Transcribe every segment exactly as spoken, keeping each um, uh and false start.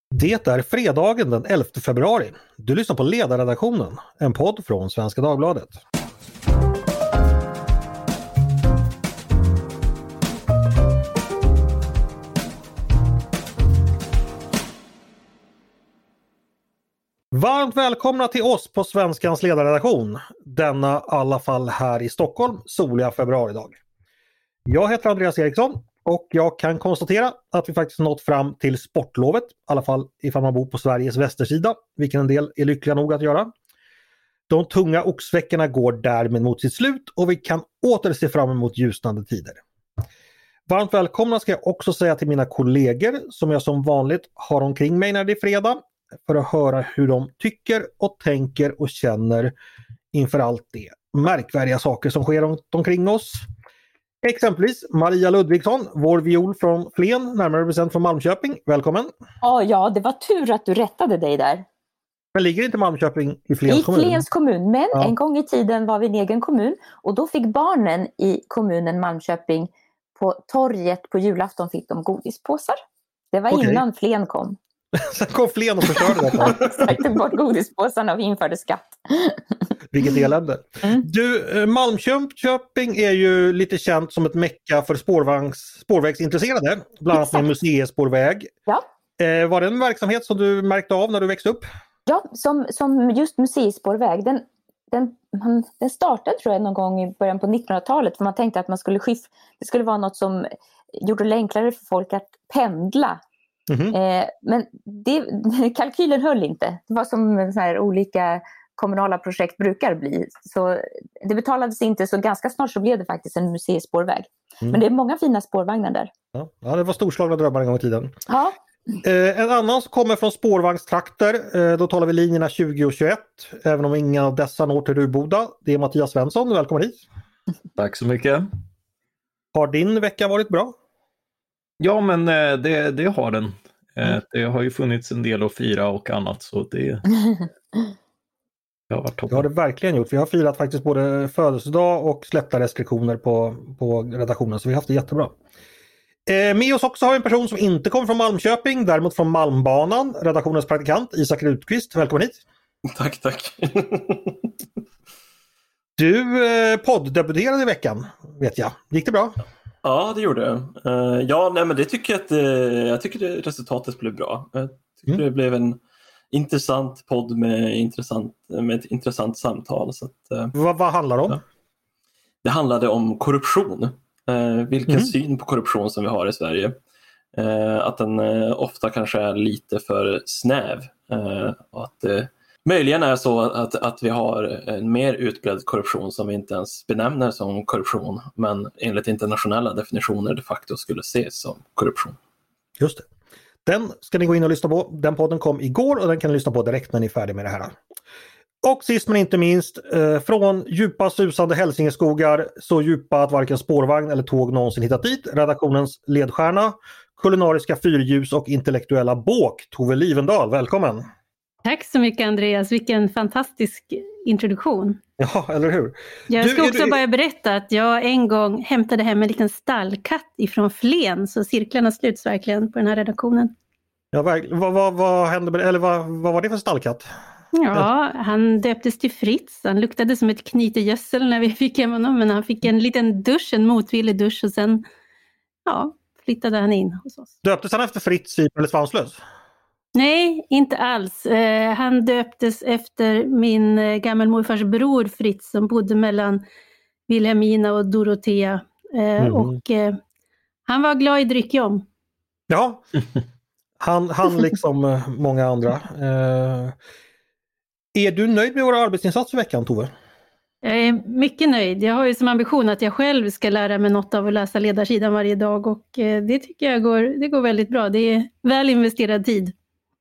Det är fredagen den elfte februari. Du lyssnar på Ledarredaktionen, en podd från Svenska Dagbladet. Varmt välkomna till oss på Svenskans ledarredaktion, denna i alla fall här i Stockholm, soliga februaridag. Jag heter Andreas Eriksson och jag kan konstatera att vi faktiskt nått fram till sportlovet, i alla fall ifall man bor på Sveriges västersida, vilken en del är lyckliga nog att göra. De tunga oxveckorna går därmed mot sitt slut och vi kan åter se fram emot ljusnande tider. Varmt välkomna ska jag också säga till mina kollegor som jag som vanligt har omkring mig när det är fredag, för att höra hur de tycker och tänker och känner inför allt det märkvärdiga saker som sker runt omkring oss. Exempelvis Maria Ludvigsson, vår viol från Flen, närmare bestämt från Malmköping. Välkommen! Oh, ja, det var tur att du rättade dig där. Men ligger inte Malmköping i Flens kommun? I Flens kommun, men ja. En gång i tiden var vi en egen kommun och då fick barnen i kommunen Malmköping på torget på julafton fick de godispåsar. Det var okay. Innan Flen kom. Sen kom Flen och förstörde detta. Säkte bort godispåsarna och införde skatt. Vilket elände. Mm. Du, Malmköping är ju lite känt som ett mecka för spårvagns, spårvägsintresserade. Bland annat med museispårväg. Ja. Eh, var det en verksamhet som du märkte av när du växte upp? Ja, som, som just museispårväg. Den, den, man, den startade tror jag någon gång i början på nittonhundratalet. För man tänkte att man skulle skiff, det skulle vara något som gjorde det enklare för folk att pendla. Mm-hmm. Eh, men det, kalkylen höll inte. Det var som så här olika kommunala projekt brukar bli. Så det betalades inte, så ganska snart så blev det faktiskt en museispårväg. Mm. Men det är många fina spårvagnar där. Ja, ja det var storslagna drömmar en gång i tiden. Ja. Eh, en annan som kommer från spårvagnstrakter, eh, då talar vi linjerna tjugo och tjugoett, även om inga av dessa når till Ruboda. Det är Mattias Svensson, välkommen hit. Tack så mycket. Har din vecka varit bra? Ja, men det, det har den. Mm. Det har ju funnits en del att fira och annat, så det, det har varit toppen. Det har det verkligen gjort. Vi har firat faktiskt både födelsedag och släppta restriktioner på, på redaktionen, så vi har haft det jättebra. Eh, med oss också har vi en person som inte kommer från Malmköping, däremot från Malmbanan, redaktionens praktikant Isak Rutqvist. Välkommen hit. Tack, tack. Du eh, podddebuterade i veckan, vet jag. Gick det bra? Ja, det gjorde jag. Uh, ja, nej, men det tycker jag att uh, jag tycker det, resultatet blev bra. Jag tycker mm. det blev en intressant podd med, intressant, med ett intressant samtal. Så att, uh, vad, vad handlar det om? Ja. Det handlade om korruption. Uh, vilken mm. syn på korruption som vi har i Sverige. Uh, att den uh, ofta kanske är lite för snäv. Uh, och att uh, möjligen är så att, att vi har en mer utbredd korruption som vi inte ens benämner som korruption, men enligt internationella definitioner de facto skulle ses som korruption. Just det. Den ska ni gå in och lyssna på. Den podden kom igår och den kan ni lyssna på direkt när ni är färdiga med det här. Och sist men inte minst, eh, från djupa susande Hälsingeskogar, så djupa att varken spårvagn eller tåg någonsin hittat dit, redaktionens ledstjärna, kulinariska fyrljus och intellektuella båk, Tove Livendal. Välkommen! Tack så mycket Andreas, vilken fantastisk introduktion. Ja, eller hur? Jag ska du, också du... bara berätta att jag en gång hämtade hem en liten stallkatt ifrån Flen, så cirklarna sluts verkligen på den här redaktionen. Ja, vad, vad, vad hände med, eller vad, vad var det för stallkatt? Ja, han döptes till Fritz. Han luktade som ett knytegödsel när vi fick hem honom, men han fick en liten dusch, en motvillig dusch, och sen ja, flyttade han in hos oss. Döptes han efter Fritz eller Svanslös? Nej, inte alls. Eh, han döptes efter min eh, gammelmorfars bror Fritz som bodde mellan Wilhelmina och Dorotea. Eh, mm. Och eh, han var glad i dryckjom. Ja, han, han liksom många andra. Eh, är du nöjd med våra arbetsinsatser i veckan, Tove? Jag är mycket nöjd. Jag har ju som ambition att jag själv ska lära mig något av att läsa ledarsidan varje dag. Och eh, det tycker jag går, det går väldigt bra. Det är väl investerad tid.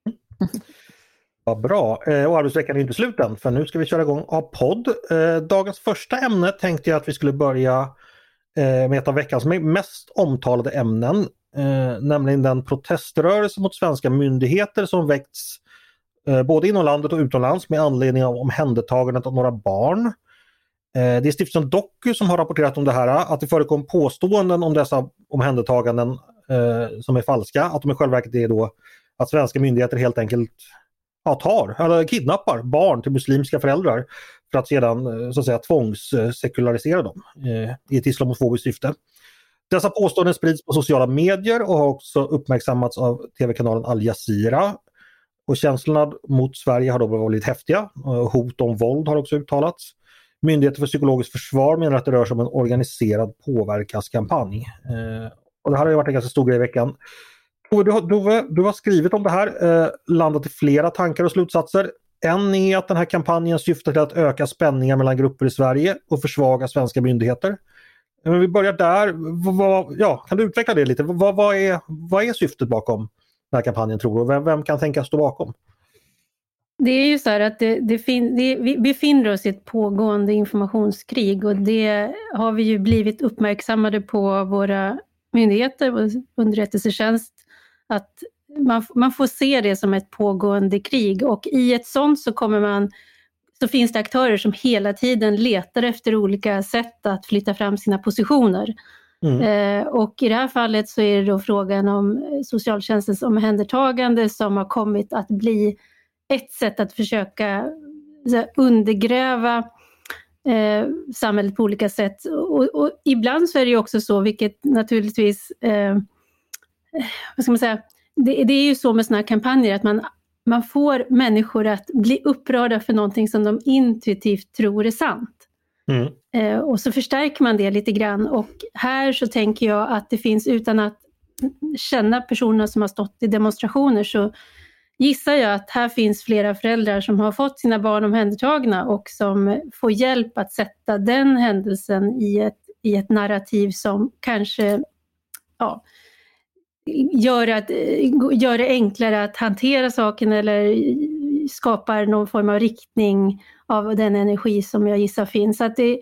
Vad bra. Och arbetsveckan är inte slut än, för nu ska vi köra igång av podd. Dagens första ämne tänkte jag att vi skulle börja med ett av veckans mest omtalade ämnen, nämligen den proteströrelse mot svenska myndigheter som väckts både inom landet och utomlands med anledning av omhändertagandet av några barn. Det är stiftelsen Doku som har rapporterat om det här, att det förekom påståenden om dessa omhändertaganden som är falska, att de i själva verket är då att svenska myndigheter helt enkelt ja, tar eller kidnappar barn till muslimska föräldrar för att sedan så att säga tvångssekularisera dem eh, i ett islamofobiskt syfte. Dessa påståenden sprids på sociala medier och har också uppmärksammats av tv-kanalen Al Jazeera. Och känslorna mot Sverige har då varit häftiga. Hot om våld har också uttalats. Myndigheter för psykologiskt försvar menar att det rör sig om en organiserad påverkanskampanj. Eh, och det här har ju varit en ganska stor grej i veckan. Du har, du, du har skrivit om det här, eh, landat i flera tankar och slutsatser. En är att den här kampanjen syftar till att öka spänningar mellan grupper i Sverige och försvaga svenska myndigheter. Men vi börjar där. Vad, ja, kan du utveckla det lite? Vad, vad, är, vad är syftet bakom den här kampanjen tror du? Vem, vem kan tänkas stå bakom? Det är ju så här att det, det fin, det, vi befinner oss i ett pågående informationskrig och det har vi ju blivit uppmärksammade på våra myndigheter och underrättelsetjänst att man, man får se det som ett pågående krig och i ett sånt så kommer man så finns det aktörer som hela tiden letar efter olika sätt att flytta fram sina positioner. Mm. Eh, och i det här fallet så är det då frågan om socialtjänstens omhändertagande som har kommit att bli ett sätt att försöka så, undergräva eh, samhället på olika sätt. Och, och ibland så är det ju också så, vilket naturligtvis, eh, vad ska man säga, det, det är ju så med såna här kampanjer att man Man får människor att bli upprörda för någonting som de intuitivt tror är sant. Mm. Eh, och så förstärker man det lite grann. Och här så tänker jag att det finns, utan att känna personer som har stått i demonstrationer, så gissar jag att här finns flera föräldrar som har fått sina barn omhändertagna och som får hjälp att sätta den händelsen i ett, i ett narrativ som kanske ja, gör, att, gör det enklare att hantera saken eller skapar någon form av riktning av den energi som jag gissar finns. Så att det,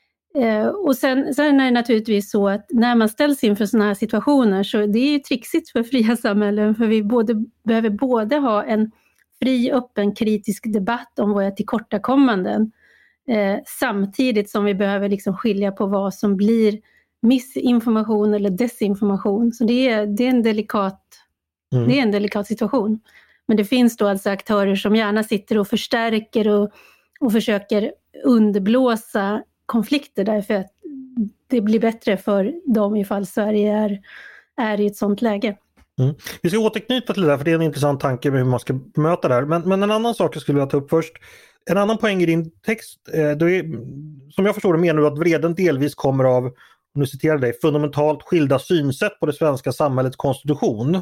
och sen, sen är det naturligtvis så att när man ställs inför sådana här situationer så det är ju trixigt för fria samhällen, för vi både, behöver både ha en fri, öppen, kritisk debatt om våra tillkortakommanden eh, samtidigt som vi behöver liksom skilja på vad som blir missinformation eller desinformation. Så det är, det är, en, delikat, mm. det är en delikat situation. Men det finns då alltså aktörer som gärna sitter och förstärker och, och försöker underblåsa konflikter därför att det blir bättre för dem ifall Sverige är, är i ett sånt läge. Mm. Vi ska återknyta till det där för det är en intressant tanke med hur man ska möta det här. Men, men en annan sak jag skulle vilja ta upp först. En annan poäng i din text, eh, då är, som jag förstår det menar du att vreden delvis kommer av, om nu citerar dig, fundamentalt skilda synsätt på det svenska samhällets konstitution.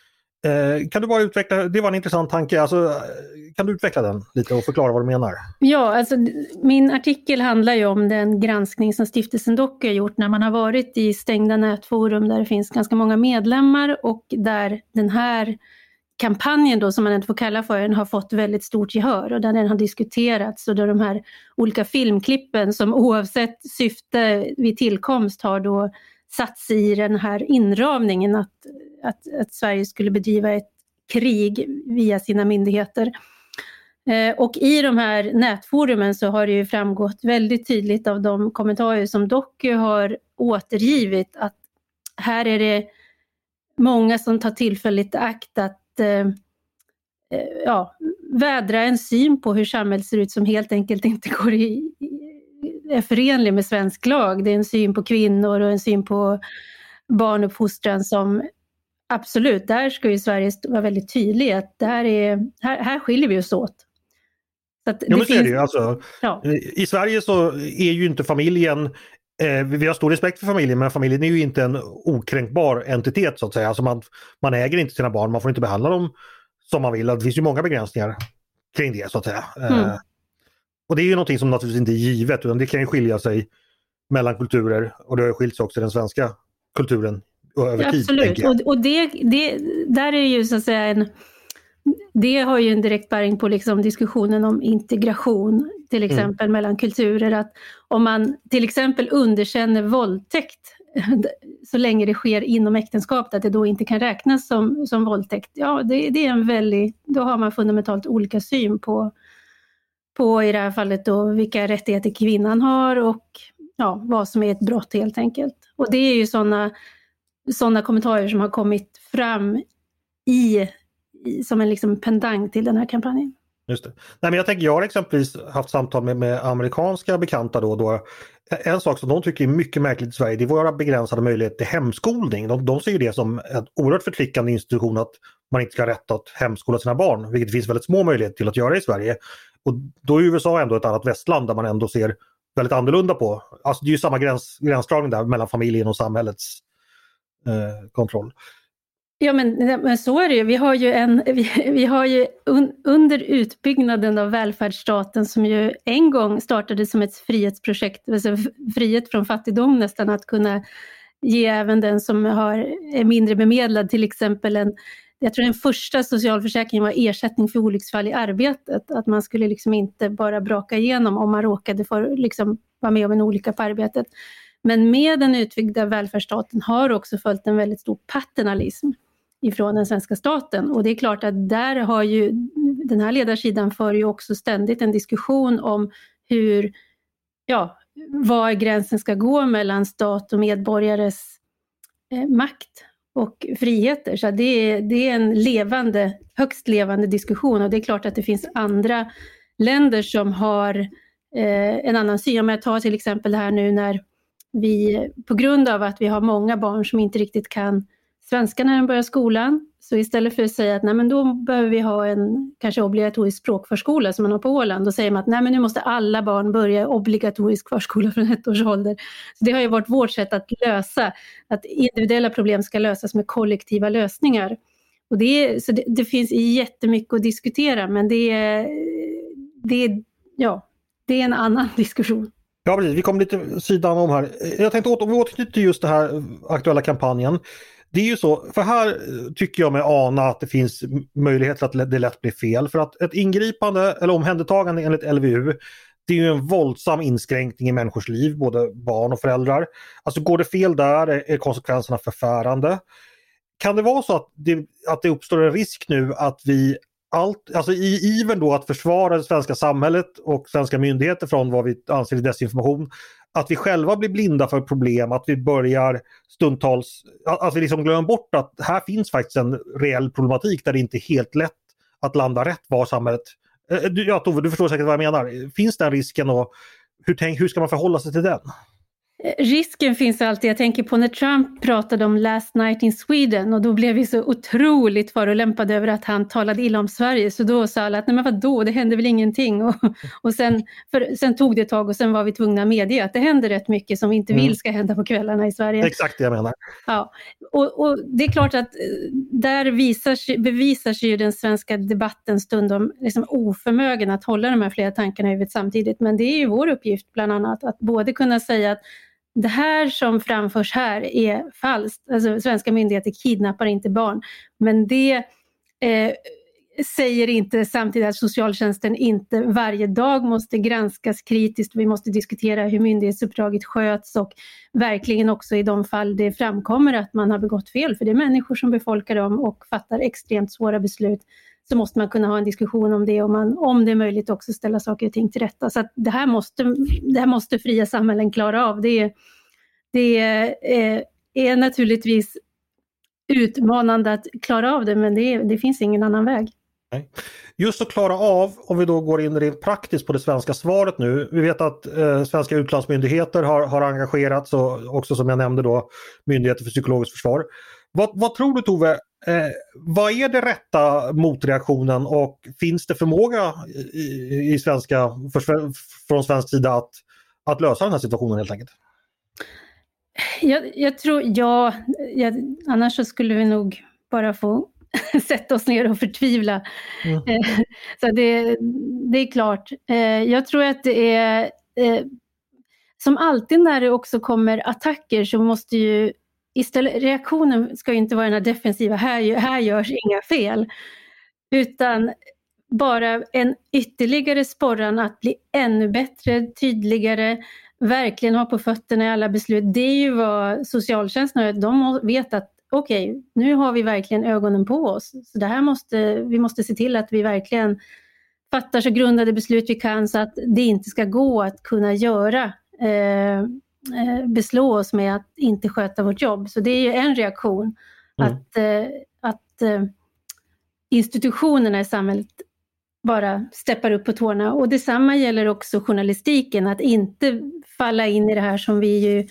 Eh, kan du bara utveckla, det var en intressant tanke, alltså, kan du utveckla den lite och förklara vad du menar? Ja, alltså min artikel handlar ju om den granskning som stiftelsen Doku har gjort när man har varit i stängda nätforum där det finns ganska många medlemmar och där den här kampanjen då, som man inte får kalla för den, har fått väldigt stort gehör och där den har diskuterats och då de här olika filmklippen som oavsett syfte vid tillkomst har då satts i den här inramningen att, att, att Sverige skulle bedriva ett krig via sina myndigheter. Eh, och i de här nätforumen så har det ju framgått väldigt tydligt av de kommentarer som Doku har återgivit att här är det många som tar tillfälligt akt att eh, ja, vädra en syn på hur samhället ser ut som helt enkelt inte går i, är förenlig med svensk lag. Det är en syn på kvinnor och en syn på barnuppfostran som absolut, där ska ju Sverige vara väldigt tydlig att där är, här, här skiljer vi oss åt. Så att det ja, men finns, är det ju. Alltså, ja. I Sverige så är ju inte familjen, eh, vi har stor respekt för familjen, men familjen är ju inte en okränkbar entitet så att säga. Alltså man, man äger inte sina barn, man får inte behandla dem som man vill. Det finns ju många begränsningar kring det så att säga. Mm. Eh, och det är ju någonting som naturligtvis inte är givet, utan det kan ju skilja sig mellan kulturer och det har skilt sig också den svenska kulturen över tid. Absolut, och, och det, det, där är ju så att säga en, det har ju en direkt bäring på liksom diskussionen om integration till exempel mm. mellan kulturer, att om man till exempel underkänner våldtäkt så länge det sker inom äktenskapet, att det då inte kan räknas som, som våldtäkt, ja det, det är en väldigt, då har man fundamentalt olika syn på, på i det här fallet då vilka rättigheter kvinnan har och ja, vad som är ett brott helt enkelt. Och det är ju sådana sådana kommentarer som har kommit fram i, som en liksom pendang till den här kampanjen. Just det. Nej, men jag tänker, jag har exempelvis haft samtal med, med amerikanska bekanta då, då. En sak som de tycker är mycket märkligt i Sverige, det är våra begränsade möjligheter till hemskolning. De, de ser ju det som en oerhört förtryckande institution att man inte ska ha rätt att hemskola sina barn, vilket det finns väldigt små möjligheter till att göra i Sverige. Och då är U S A ändå ett annat västland där man ändå ser väldigt annorlunda på. Alltså det är ju samma gräns, gränsdragning där mellan familjen och samhällets eh, kontroll. Ja, men, men så är det ju. Vi har ju, en, vi, vi har ju un, under utbyggnaden av välfärdsstaten, som ju en gång startade som ett frihetsprojekt, alltså frihet från fattigdom nästan, att kunna ge även den som har, är mindre bemedlad till exempel en, jag tror den första socialförsäkringen var ersättning för olycksfall i arbetet, att man skulle liksom inte bara braka igenom om man råkade få liksom vara med om en olycka på arbetet. Men med den utbyggda välfärdsstaten har också följt en väldigt stor paternalism ifrån den svenska staten. Och det är klart att där har ju den här ledarsidan för ju också ständigt en diskussion om hur, ja, var gränsen ska gå mellan stat och medborgares eh, makt och friheter. Så det är, det är en levande, högst levande diskussion, och det är klart att det finns andra länder som har eh, en annan syn. Om jag tar till exempel det här nu när vi, på grund av att vi har många barn som inte riktigt kan svenska när de börjar skolan, så istället för att säga att nej, men då behöver vi ha en kanske obligatorisk språkförskola som man har på Åland, då säger man att nej, men nu måste alla barn börja obligatorisk förskola från ett års ålder. Så det har ju varit vårt sätt att lösa, att individuella problem ska lösas med kollektiva lösningar. Och det, är, så det, det finns jättemycket att diskutera, men det är, det är, ja, det är en annan diskussion. Ja, vi kommer lite sidan om här. Jag tänkte åter, vi återknyter till just den här aktuella kampanjen. Det är ju så, för här tycker jag mig ana att det finns möjlighet att det lätt blir fel. För att ett ingripande eller omhändertagande enligt L V U, det är ju en våldsam inskränkning i människors liv, både barn och föräldrar. Alltså går det fel där är konsekvenserna förfärande. Kan det vara så att det, att det uppstår en risk nu att vi allt, alltså i ivern då att försvara det svenska samhället och svenska myndigheter från vad vi anser är desinformation, att vi själva blir blinda för problem, att vi börjar stundtals, att vi liksom glömmer bort att här finns faktiskt en reell problematik där det inte är helt lätt att landa rätt var samhället. Ja, Tove, du förstår säkert vad jag menar. Finns den risken och hur, tänk, hur ska man förhålla sig till den? Risken finns alltid. Jag tänker på när Trump pratade om Last Night in Sweden, och då blev vi så otroligt förolämpade över att han talade illa om Sverige. Så då sa alla att nej, men vadå, det hände väl ingenting. Och, och sen, för, sen tog det ett tag och sen var vi tvungna att medge att det händer rätt mycket som vi inte vill ska hända på kvällarna i Sverige. Exakt det jag menar. Ja, och, och det är klart att där visar, bevisar sig ju den svenska debatten stundom liksom oförmögen att hålla de här flera tankarna i huvudet samtidigt. Men det är ju vår uppgift bland annat att både kunna säga att det här som framförs här är falskt. Alltså, svenska myndigheter kidnappar inte barn. Men det eh, säger inte samtidigt att socialtjänsten inte varje dag måste granskas kritiskt. Vi måste diskutera hur myndighetsuppdraget sköts och verkligen också i de fall det framkommer att man har begått fel. För det är människor som befolkar dem och fattar extremt svåra beslut. Så måste man kunna ha en diskussion om det och man, om det är möjligt också ställa saker och ting till rätta. Så att det här måste, det här måste fria samhällen klara av. Det, det är, är naturligtvis utmanande att klara av det, men det, det finns ingen annan väg. Nej. Just att klara av, om vi då går in rent praktiskt på det svenska svaret nu. Vi vet att eh, svenska utlandsmyndigheter har, har engagerats och också som jag nämnde då Myndigheter för psykologiskt försvar. Vad, vad tror du Tove? Eh, vad är det rätta motreaktionen och finns det förmåga i, i svenska, för, från svensk sida att, att lösa den här situationen helt enkelt? Jag, jag tror, ja, jag, annars så skulle vi nog bara få sätta oss ner och förtvivla. Mm. Eh, så det, det är klart. Eh, jag tror att det är, eh, som alltid när det också kommer attacker så måste ju istället, reaktionen ska ju inte vara den här defensiva, här, här görs inga fel, utan bara en ytterligare sporran att bli ännu bättre, tydligare, verkligen ha på fötterna i alla beslut. Det är ju vad socialtjänsten har, de vet att okej, okay, nu har vi verkligen ögonen på oss, så det här måste, vi måste se till att vi verkligen fattar så grundade beslut vi kan så att det inte ska gå att kunna göra eh, beslå oss med att inte sköta vårt jobb. Så det är ju en reaktion. Mm. Att, att institutionerna i samhället bara steppar upp på tårna. Och detsamma gäller också journalistiken, att inte falla in i det här som vi ju,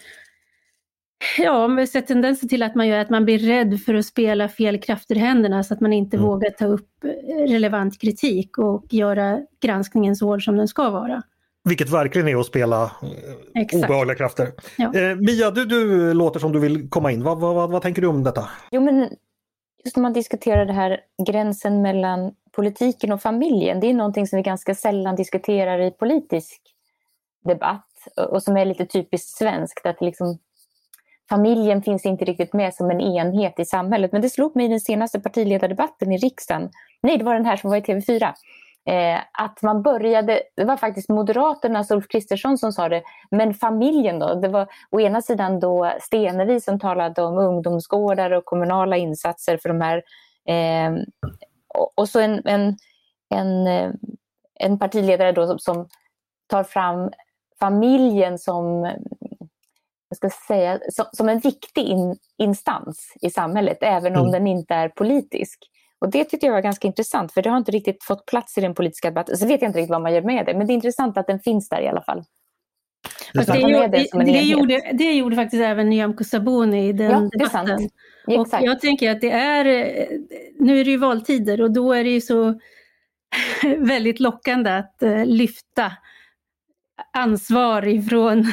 ja, vi har sett tendenser till att man gör, att man blir rädd för att spela fel krafter i händerna, så att man inte mm. vågar ta upp relevant kritik och göra granskningen så hård som den ska vara. Vilket verkligen är att spela Exakt. obehagliga krafter. Ja. Eh, Mia, du, du låter som du vill komma in. Vad, vad, vad, vad tänker du om detta? Jo, men just när man diskuterar det här gränsen mellan politiken och familjen, det är någonting som vi ganska sällan diskuterar i politisk debatt och som är lite typiskt svenskt, att liksom familjen finns inte riktigt med som en enhet i samhället. Men det slog mig i den senaste partiledardebatten i riksdagen, nej det var den här som var i T V fyra, eh, att man började, det var faktiskt Moderaternas Ulf Kristersson som sa det, men familjen då, det var å ena sidan då Stenevi som talade om ungdomsgårdar och kommunala insatser för de här, eh, och, och så en, en, en, en partiledare då som, som tar fram familjen som, jag ska säga, som, som en viktig in, instans i samhället, även om mm. den inte är politisk. Och det tyckte jag var ganska intressant, för det har inte riktigt fått plats i den politiska debatten. Så vet jag inte riktigt vad man gör med det, men det är intressant att den finns där i alla fall. Det, det, gjorde, det, det, gjorde, det gjorde faktiskt även Nyamko Sabuni i den ja, det är debatten. Sant. Och jag tänker att det är, nu är det ju valtider och då är det ju så väldigt lockande att lyfta ansvar ifrån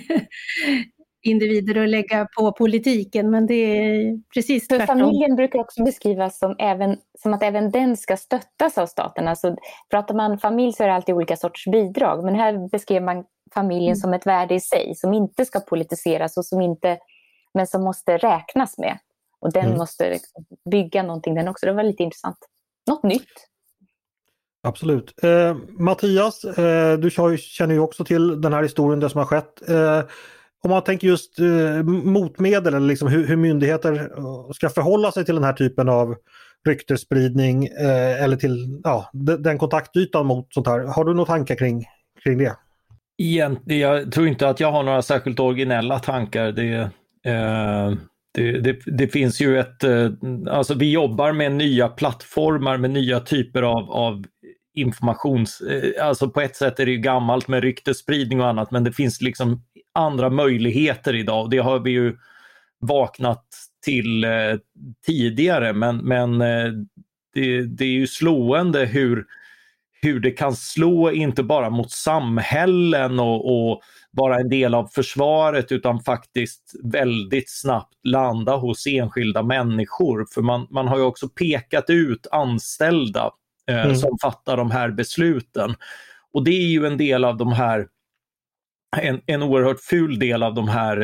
individer och lägga på politiken, men det är precis tvärtom. För familjen brukar också beskrivas som, även, som att även den ska stöttas av staten. Alltså, pratar man familj så är det alltid olika sorters bidrag, men här beskriver man familjen mm. som ett värde i sig, som inte ska politiseras och som inte, men som måste räknas med. Och den mm. måste liksom bygga någonting den också. Det var lite intressant. Något nytt. Absolut. Eh, Mattias, eh, du känner ju också till den här historien, det som har skett. Eh, om man tänker just eh, motmedel, eller liksom hur, hur myndigheter ska förhålla sig till den här typen av ryktesspridning eh, eller till ja, den, den kontaktytan mot sånt här. Har du några tankar kring, kring det? Egentligen, jag tror inte att jag har några särskilt originella tankar. Det, eh, det, det, det finns ju ett, eh, alltså vi jobbar med nya plattformar med nya typer av, av informations, eh, alltså på ett sätt är det ju gammalt med ryktesspridning och annat, men det finns liksom andra möjligheter idag. Det har vi ju vaknat till eh, tidigare, men, men eh, det, det är ju slående hur, hur det kan slå inte bara mot samhällen och, och vara en del av försvaret, utan faktiskt väldigt snabbt landa hos enskilda människor. För man, man har ju också pekat ut anställda eh, mm. som fattar de här besluten. Och det är ju en del av de här En, en oerhört ful del av de här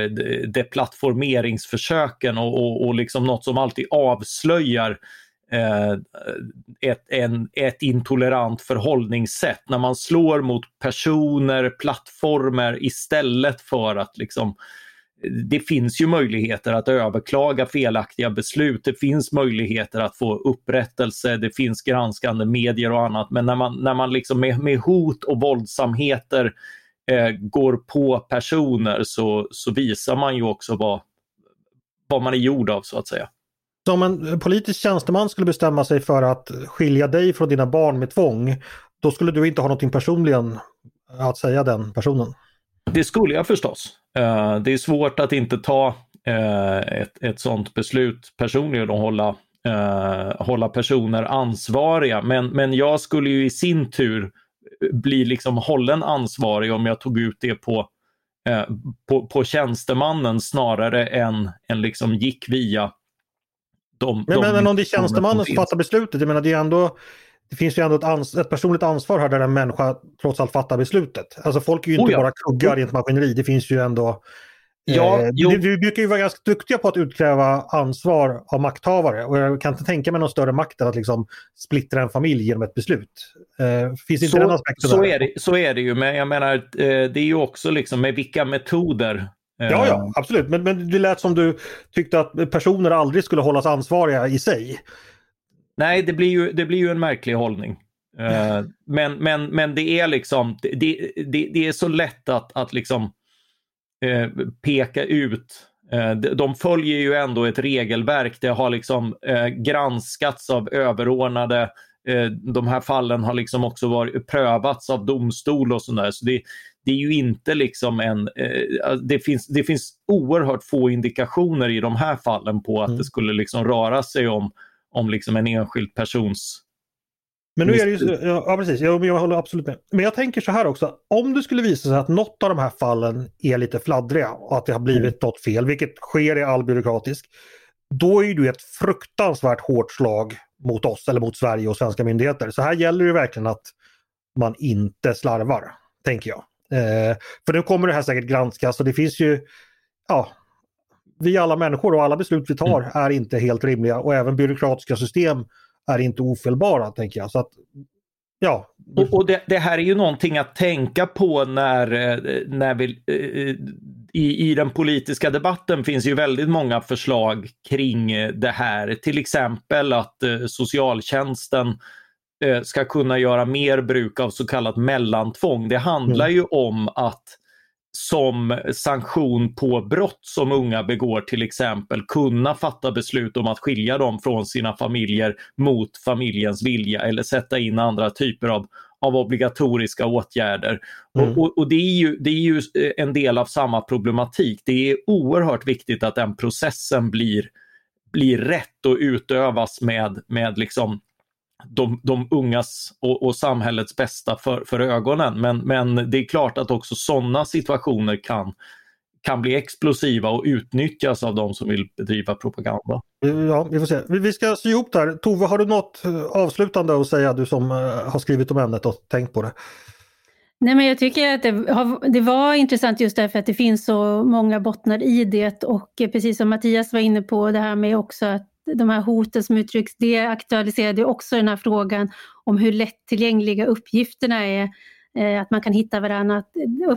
deplattformeringsförsöken och, och, och liksom något som alltid avslöjar eh, ett, en, ett intolerant förhållningssätt. När man slår mot personer, plattformar istället för att liksom, det finns ju möjligheter att överklaga felaktiga beslut, det finns möjligheter att få upprättelse, det finns granskande medier och annat, men när man, när man liksom med, med hot och våldsamheter Eh, går på personer så, så visar man ju också vad, vad man är gjord av, så att säga. Så om en politisk tjänsteman skulle bestämma sig för att skilja dig från dina barn med tvång, då skulle du inte ha någonting personligen att säga den personen? Det skulle jag förstås. Eh, det är svårt att inte ta eh, ett, ett sådant beslut personligen och hålla, eh, hålla personer ansvariga. Men, men jag skulle ju i sin tur bli liksom hållen ansvarig om jag tog ut det på, eh, på, på tjänstemannen snarare än, än liksom gick via de... Men, de men, men om det är tjänstemannen som fattar beslutet, jag menar det är ändå, det finns ju ändå ett, ans- ett personligt ansvar här där en människa trots allt fattar beslutet. Alltså folk är ju inte oh ja. bara kuggar i ett maskineri, det finns ju ändå... Ja, eh, vi, vi brukar ju vara ganska duktiga på att utkräva ansvar av makthavare, och jag kan inte tänka mig någon större makt än att liksom splittra en familj genom ett beslut. Eh, finns inte så, den aspekten så där? Är det, så är det ju, men jag menar eh, det är ju också liksom med vilka metoder. Eh... Ja, ja, absolut. Men, men det lät som du tyckte att personer aldrig skulle hållas ansvariga i sig. Nej, det blir ju, det blir ju en märklig hållning. Eh, men, men, men det är liksom, det, det, det är så lätt att, att liksom peka ut De följer ju ändå ett regelverk. Det har liksom eh, granskats av överordnade. Eh, de här fallen har liksom också varit prövats av domstol och sådär. Så det, det är ju inte liksom en... Eh, det, finns, det finns oerhört få indikationer i de här fallen på att mm. det skulle liksom röra sig om, om liksom en enskild persons... Men nu är det ju, ja precis, jag, jag håller absolut med. Men jag tänker så här också, om det skulle visa sig att något av de här fallen är lite fladdriga och att det har blivit mm. något fel, vilket sker i all byråkratisk, då är det ett fruktansvärt hårt slag mot oss eller mot Sverige och svenska myndigheter. Så här gäller det verkligen att man inte slarvar, tänker jag. Eh, för nu kommer det här säkert granskas och det finns ju, ja, vi alla människor och alla beslut vi tar mm. är inte helt rimliga och även byråkratiska system är inte ofelbara, tänker jag. Så att, ja. Och, och det, det här är ju någonting att tänka på när, när vi, i, i den politiska debatten finns ju väldigt många förslag kring det här. Till exempel att socialtjänsten ska kunna göra mer bruk av så kallat mellantvång. Det handlar mm. ju om att som sanktion på brott som unga begår till exempel kunna fatta beslut om att skilja dem från sina familjer mot familjens vilja eller sätta in andra typer av, av obligatoriska åtgärder. Mm. Och, och, och det är ju, det är ju en del av samma problematik. Det är oerhört viktigt att den processen blir, blir rätt och utövas med, med liksom De, de ungas och, och samhällets bästa för, för ögonen. Men, men det är klart att också sådana situationer kan, kan bli explosiva och utnyttjas av de som vill bedriva propaganda. Ja, vi får se. Vi ska sy ihop där. Tove, har du något avslutande att säga, du som har skrivit om ämnet och tänkt på det? Nej, men jag tycker att det, har, det var intressant just därför att det finns så många bottnar i det och precis som Mattias var inne på det här med också att de här hoten som uttrycks, det aktualiserade också den här frågan om hur lättillgängliga uppgifterna är. Att man kan hitta varandra, att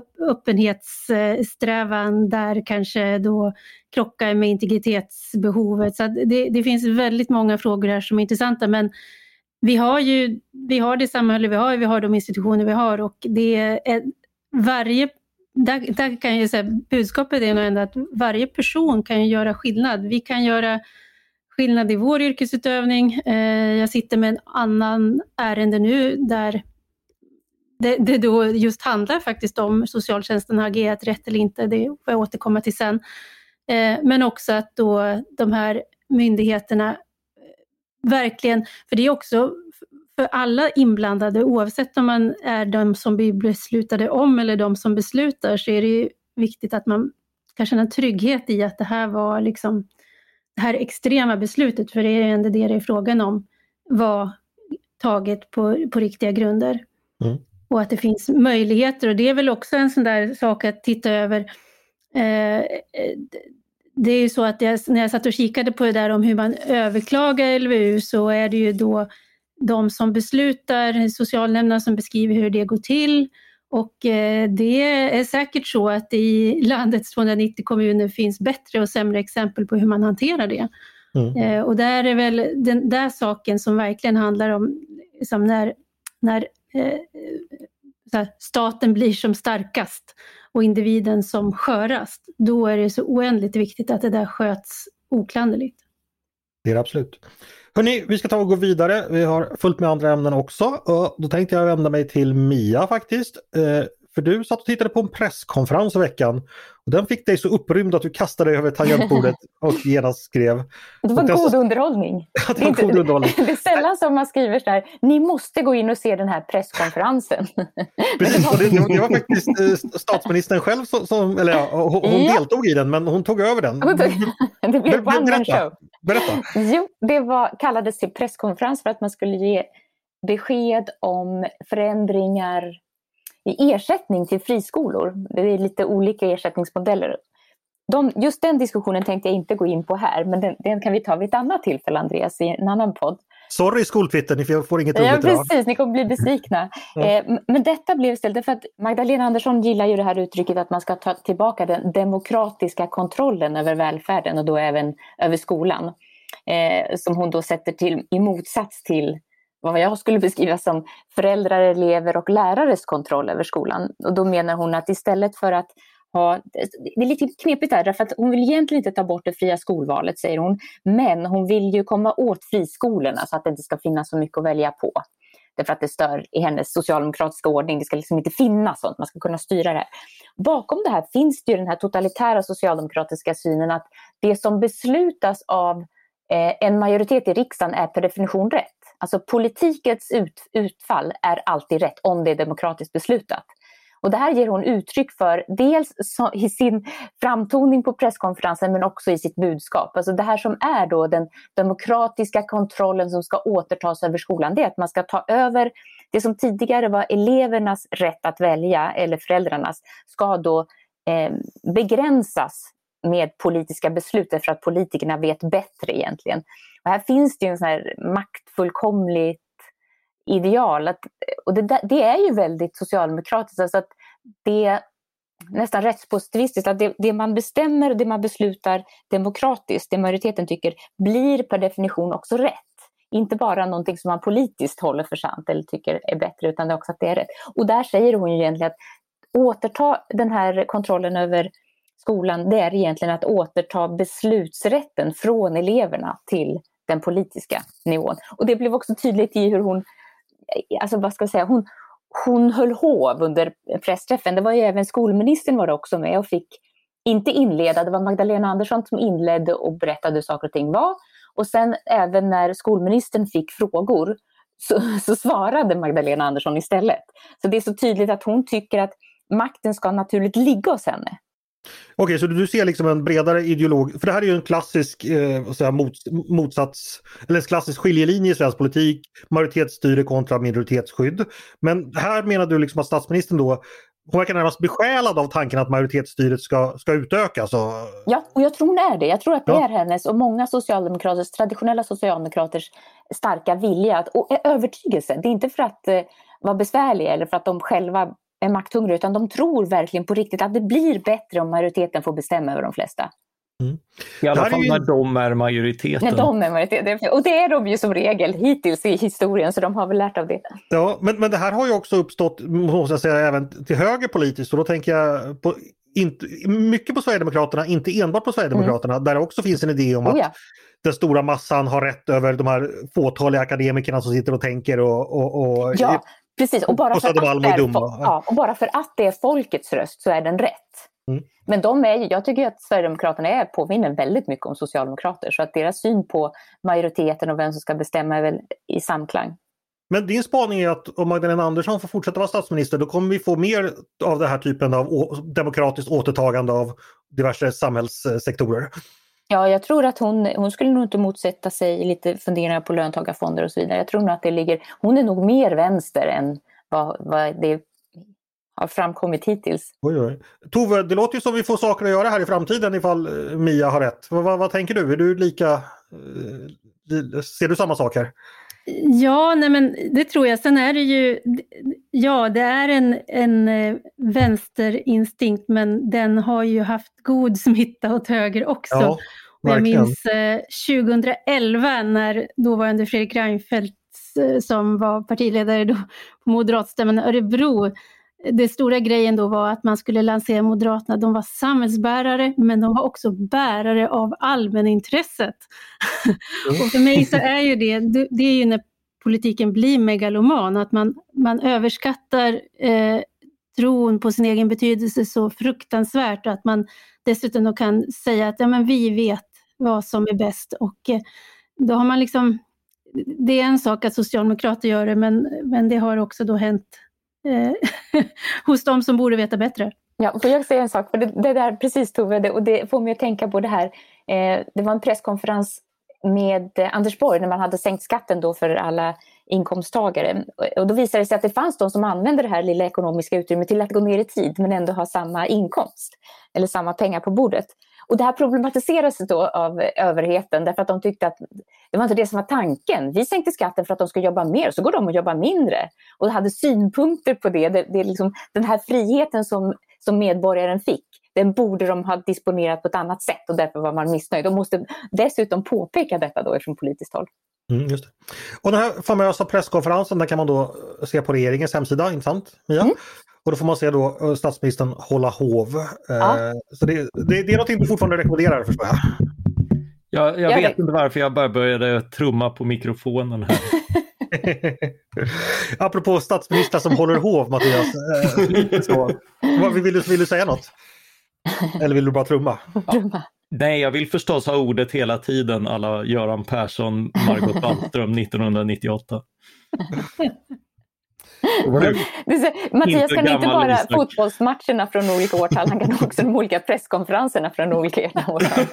öppenhetssträvan där kanske då krockar med integritetsbehovet. Så det, det finns väldigt många frågor här som är intressanta, men vi har ju vi har det samhälle vi har, vi har de institutioner vi har och det är varje, där, där kan jag säga, budskapet är nog ändå att varje person kan göra skillnad. Vi kan göra skillnad i vår yrkesutövning. Jag sitter med en annan ärende nu där det, det då just handlar faktiskt om socialtjänsten har agerat rätt eller inte. Det får jag återkomma till sen. Men också att då de här myndigheterna verkligen, för det är också för alla inblandade, oavsett om man är de som blir beslutade om eller de som beslutar, så är det ju viktigt att man kan känna trygghet i att det här var liksom det här extrema beslutet, för det är ändå det det är frågan om, var taget på, på riktiga grunder. Mm. Och att det finns möjligheter, och det är väl också en sån där sak att titta över. Eh, det är ju så att jag, när jag satt och kikade på det där om hur man överklagar L V U, så är det ju då de som beslutar, socialnämnderna som beskriver hur det går till. Och eh, det är säkert så att i landets tvåhundranittio kommuner finns bättre och sämre exempel på hur man hanterar det. Mm. Eh, och där är väl den där saken som verkligen handlar om liksom när, när eh, så här, staten blir som starkast och individen som skörast. Då är det så oändligt viktigt att det där sköts oklanderligt. Det är det absolut. Hörrni, vi ska ta och gå vidare. Vi har fullt med andra ämnen också. Och då tänkte jag vända mig till Mia faktiskt. För du satt och tittade på en presskonferens i veckan. Och den fick dig så upprymd att du kastade dig över tangentbordet och genast skrev. Det var god så... underhållning. Ja, det var inte, god underhållning. Det är sällan som man skriver så här: ni måste gå in och se den här presskonferensen. Precis, och det, det var faktiskt statsministern själv som, som eller ja, hon, hon ja. deltog i den, men hon tog över den. Det blev one man show. Berätta. Jo, det var, kallades till presskonferens för att man skulle ge besked om förändringar i ersättning till friskolor. Det är lite olika ersättningsmodeller. De, just den diskussionen tänkte jag inte gå in på här, men den, den kan vi ta vid ett annat tillfälle, Andreas, i en annan podd. Sorry skoltwitter, ni får inget roligt. Ja, precis, ni kommer bli besvikna. Ja. Eh, men detta blev istället för att Magdalena Andersson gillar ju det här uttrycket att man ska ta tillbaka den demokratiska kontrollen över välfärden och då även över skolan. Eh, som hon då sätter till i motsats till vad jag skulle beskriva som föräldrar, elever och lärares kontroll över skolan. Och då menar hon att istället för att ha, det är lite knepigt där, därför att hon vill egentligen inte ta bort det fria skolvalet, säger hon, men hon vill ju komma åt friskolorna så att det inte ska finnas så mycket att välja på. Därför att det stör i hennes socialdemokratiska ordning. Det ska liksom inte finnas sånt, man ska kunna styra det här. Bakom det här finns det ju den här totalitära socialdemokratiska synen att det som beslutas av eh, en majoritet i riksdagen är per definition rätt. Alltså politikens ut, utfall är alltid rätt om det är demokratiskt beslutat. Och det här ger hon uttryck för dels i sin framtoning på presskonferensen men också i sitt budskap. Alltså det här som är då den demokratiska kontrollen som ska återtas över skolan, det är att man ska ta över det som tidigare var elevernas rätt att välja eller föräldrarnas ska då eh, begränsas med politiska beslut för att politikerna vet bättre egentligen. Och här finns det ju en sån här maktfullkomligt ideal. Att, och det, det är ju väldigt socialdemokratiskt. Alltså att det är nästan rättspositivistiskt. Att det, det man bestämmer och det man beslutar demokratiskt, det majoriteten tycker, blir per definition också rätt. Inte bara någonting som man politiskt håller för sant eller tycker är bättre, utan det är också att det är rätt. Och där säger hon ju egentligen att återta den här kontrollen över skolan, det är egentligen att återta beslutsrätten från eleverna till den politiska nivån. Och det blev också tydligt i hur hon, alltså vad ska jag säga, hon, hon höll hov under pressträffen. Det var ju även skolministern var också med och fick inte inleda, det var Magdalena Andersson som inledde och berättade hur saker och ting var. Och sen även när skolministern fick frågor så, så svarade Magdalena Andersson istället. Så det är så tydligt att hon tycker att makten ska naturligt ligga hos henne. Okej, så du ser liksom en bredare ideolog, för det här är ju en klassisk eh, säga, mot, motsats, eller en klassisk skiljelinje i svensk politik, majoritetsstyre kontra minoritetsskydd. Men här menar du liksom att statsministern då, hon verkar närmast besjälad av tanken att majoritetsstyret ska, ska utökas. Och... Ja, och jag tror hon är det. Jag tror att det ja. är hennes och många socialdemokraters, traditionella socialdemokraters starka vilja att, och övertygelse. Det är inte för att eh, vara besvärlig eller för att de själva är makthungriga, utan de tror verkligen på riktigt att det blir bättre om majoriteten får bestämma över de flesta. Mm. I alla fall ju... när de är majoriteten. När de är majoriteten. Och det är de ju som regel hittills i historien, så de har väl lärt av det. Ja, men, men det här har ju också uppstått, måste jag säga, även till höger politiskt. Och då tänker jag på, inte, mycket på Sverigedemokraterna, inte enbart på Sverigedemokraterna, mm. där det också finns en idé om att oh ja. den stora massan har rätt över de här fåtaliga akademikerna som sitter och tänker och... och, och ja. Precis, och bara, och, för att det är, ja, och bara för att det är folkets röst så är den rätt. Mm. Men de är, jag tycker att Sverigedemokraterna är påminner väldigt mycket om socialdemokrater, så att deras syn på majoriteten och vem som ska bestämma är väl i samklang. Men din spaning är att om Magdalena Andersson får fortsätta vara statsminister, då kommer vi få mer av den här typen av å- demokratiskt återtagande av diverse samhällssektorer. Ja, jag tror att hon, hon skulle nog inte motsätta sig lite funderingar på löntagarfonder och så vidare. Jag tror nog att det ligger, hon är nog mer vänster än vad, vad det har framkommit hittills. Oj, oj. Tove, det låter ju som vi får saker att göra här i framtiden ifall Mia har rätt. Vad, vad, vad tänker du? Är du lika, ser du samma saker? Ja, nej men det tror jag. Sen är det ju, ja det är en, en vänsterinstinkt, men den har ju haft god smitta åt höger också. Ja, jag minns eh, tjugohundraelva när dåvarande Fredrik Reinfeldt eh, som var partiledare då på Moderatstämman Örebro. Det stora grejen då var att man skulle lansera Moderaterna. De var samhällsbärare, men de var också bärare av allmänintresset. Mm. Och för mig så är ju det, det är ju när politiken blir megaloman, att man, man överskattar eh, tron på sin egen betydelse så fruktansvärt, och att man dessutom då kan säga att ja, men vi vet vad som är bäst, och eh, då har man liksom, det är en sak att socialdemokrater gör det, men, men det har också då hänt hos de som borde veta bättre. Ja, får jag säga en sak? För det, det där, precis Tove, det, och det får mig att tänka på det här. Eh, det var en presskonferens med eh, Anders Borg när man hade sänkt skatten då för alla inkomsttagare. Och då visade det sig att det fanns de som använde det här lilla ekonomiska utrymmet till att gå ner i tid men ändå ha samma inkomst eller samma pengar på bordet. Och det här problematiserades då av överheten därför att de tyckte att det var inte det som var tanken. Vi sänkte skatten för att de ska jobba mer, så går de och jobbar mindre. Och hade synpunkter på det. det, det är liksom, den här friheten som, som medborgaren fick, den borde de ha disponerat på ett annat sätt, och därför var man missnöjd. De måste dessutom påpeka detta då från politiskt håll. Mm, just det. Och den här famösa presskonferensen, där kan man då se på regeringens hemsida, inte sant, Mia? Mm. Och då får man se då statsministern hålla hov. Ja. Så det, det, det är någonting du fortfarande rekommenderar, förstår jag. Jag, jag Jag vet vet. inte varför jag bara började trumma på mikrofonen här. Apropå statsministrar som håller hov, Mattias. Eh, så. Vad, vill, du, vill du säga något? Eller vill du bara trumma? Trumma. Nej, jag vill förstås ha ordet hela tiden, alla Göran Persson, Margot Wallström nittonhundranittioåtta. Det ser, Mattias Inte kan inte gammal bara Isak. fotbollsmatcherna från olika årtal, han kan också de olika presskonferenserna från olika årtal.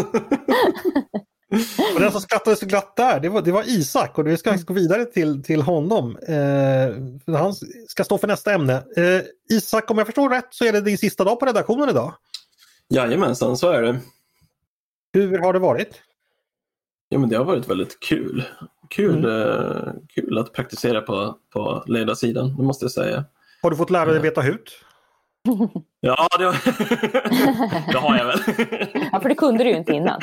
Och den som skrattade så glatt där, det var, det var Isak, och vi ska gå vidare till, till honom. Eh, han ska stå för nästa ämne. Eh, Isak, om jag förstår rätt så är det din sista dag på redaktionen idag. Jajamensan, så är det. Hur har det varit? Ja, men det har varit väldigt kul. Kul, Mm. eh, kul att praktisera på, på ledarsidan, det måste jag säga. Har du fått lära dig veta hut? Ja, det, har... det har jag väl. Ja, för det kunde du ju inte innan.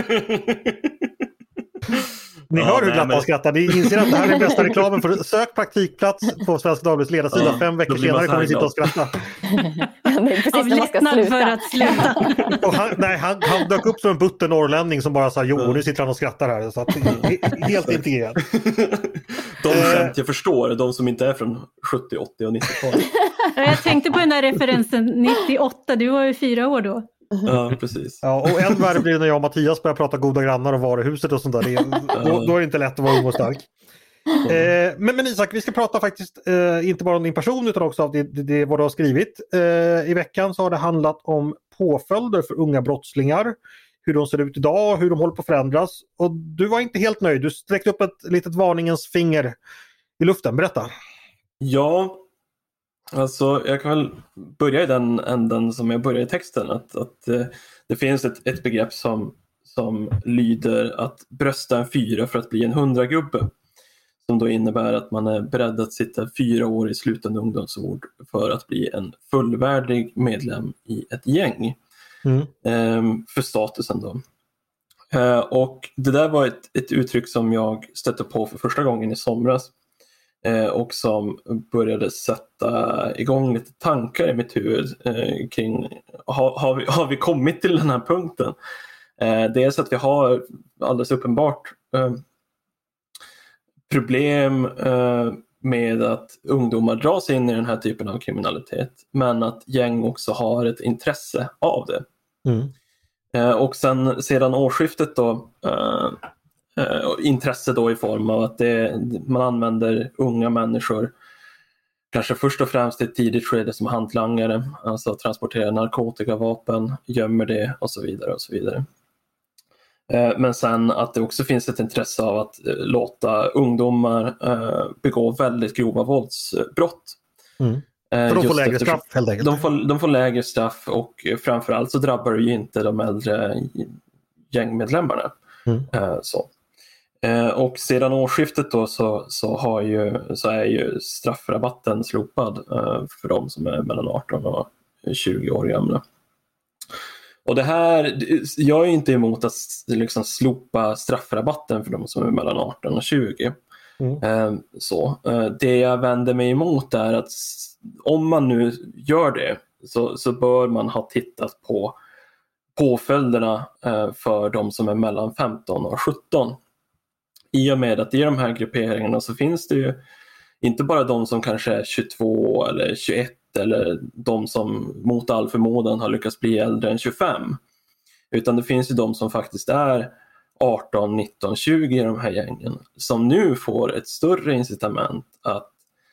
Ni Ja, hör hur nej, glatt men- han skrattar. Ni inser att det här är den bästa reklamen för sök praktikplats på Svenska Dagbladets ledarsida. Ja, Fem veckor då blir man senare så kommer ni här sitta och glad. skratta. Det är precis Av när man ska lättnad sluta. för att sluta. Och han, nej, han, han dök upp som en butter norrlänning som bara sa jo, och nu sitter han och skrattar här. Så att, he- helt integrerat. De Eh. skämt jag förstår, de som inte är från sjuttio, åttio och nittio-talet. Jag tänkte på den där referensen nittioåtta, du var ju fyra år då. Ja, precis. Ja, och än värre blir det när jag och Mattias börjar prata goda grannar och varuhuset och sånt där. Det är, då, då är det inte lätt att vara ung och stark. Eh, men, men Isak, vi ska prata faktiskt eh, inte bara om din person utan också om det, det, det, vad du har skrivit. Eh, I veckan så har det handlat om påföljder för unga brottslingar. Hur de ser ut idag, hur de håller på att förändras. Och du var inte helt nöjd. Du sträckte upp ett litet varningens finger i luften. Berätta. Ja, alltså jag kan väl börja i den änden som jag börjar i texten. Att, att eh, det finns ett, ett begrepp som, som lyder att brösta en fyra för att bli en hundragubbe. Som då innebär att man är beredd att sitta fyra år i slutande ungdomsvård för att bli en fullvärdig medlem i ett gäng. Mm. Eh, för statusen då. Eh, och det där var ett, ett uttryck som jag stötte på för första gången i somras. Eh, och som började sätta igång lite tankar i mitt huvud eh, kring har, har, vi, har vi kommit till den här punkten? Eh, dels att vi har alldeles uppenbart eh, problem eh, med att ungdomar dras in i den här typen av kriminalitet, men att gäng också har ett intresse av det. Mm. Eh, och sen sedan årsskiftet då eh, eh, intresse då i form av att det, man använder unga människor kanske först och främst i ett tidigt skede som hantlangare, alltså transporterar narkotikavapen, gömmer det och så vidare och så vidare. Eh, men sen att det också finns ett intresse av att eh, låta ungdomar eh, begå väldigt grova våldsbrott. Mm. Eh, För de får just lägre eftersom- straff helt enkelt. De får, de får lägre straff och framförallt så drabbar det ju inte de äldre gängmedlemmarna. Mm. Eh, så. Eh, och sedan årsskiftet då så, så, har ju, så är ju straffrabatten slopad eh, för de som är mellan arton och tjugo år gamla. Och det här, jag är inte emot att liksom slopa straffrabatten för de som är mellan arton och tjugo. Mm. Eh, så. Eh, det jag vänder mig emot är att om man nu gör det så, så bör man ha tittat på påföljderna eh, för de som är mellan femton och sjutton. I och med att i de här grupperingarna så finns det ju inte bara de som kanske är tjugotvå eller tjugoett eller de som mot all förmodan har lyckats bli äldre än tjugofem. Utan det finns ju de som faktiskt är arton, nitton, tjugo i de här gängen som nu får ett större incitament att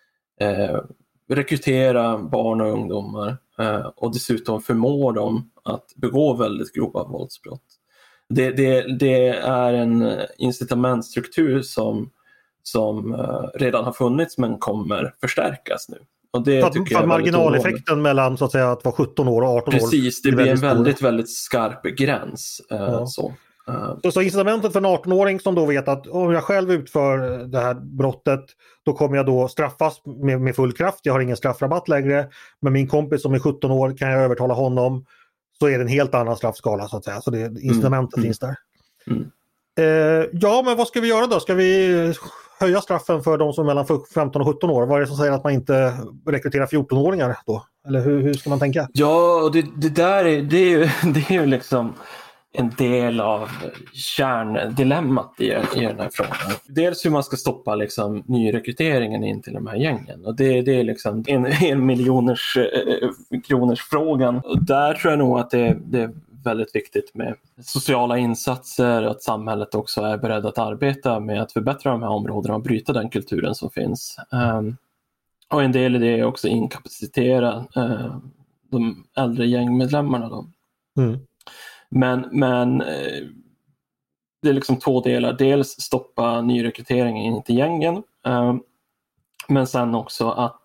eh, rekrytera barn och ungdomar eh, och dessutom förmår dem att begå väldigt grova våldsbrott. Det, det, det är en incitamentstruktur som, som uh, redan har funnits men kommer förstärkas nu. Och det För att, tycker för jag att är väldigt marginaleffekten oroande. mellan så att säga att vara sjutton år och arton år. Precis, det är blir en stor. väldigt, väldigt skarp gräns. Uh, Ja. så. Uh, Så, så incitamentet för en arton-åring som då vet att om jag själv utför det här brottet då kommer jag då straffas med, med full kraft. Jag har ingen straffrabatt längre. Men min kompis som är sjutton år kan jag övertala honom. Så är det en helt annan straffskala så att säga. Så det, incitamentet Mm. finns där. Mm. Eh, ja, men vad ska vi göra då? Ska vi höja straffen för de som är mellan femton och sjutton år? Vad är det som säger att man inte rekryterar fjorton-åringar då? Eller hur, hur ska man tänka? Ja, och det, det där är, det är, ju, det är ju liksom en del av kärndilemmat i, i den här frågan. Dels hur man ska stoppa liksom nyrekryteringen in till de här gängen. Och det, det är liksom en, en miljoners eh, kronors frågan. Och där tror jag nog att det, det är väldigt viktigt med sociala insatser, att samhället också är beredd att arbeta med att förbättra de här områdena och bryta den kulturen som finns. Um, och en del i det är också inkapacitera uh, de äldre gängmedlemmarna då. Mm. Men, men uh, det är liksom två delar. Dels stoppa nyrekryteringen in till gängen, uh, men sen också att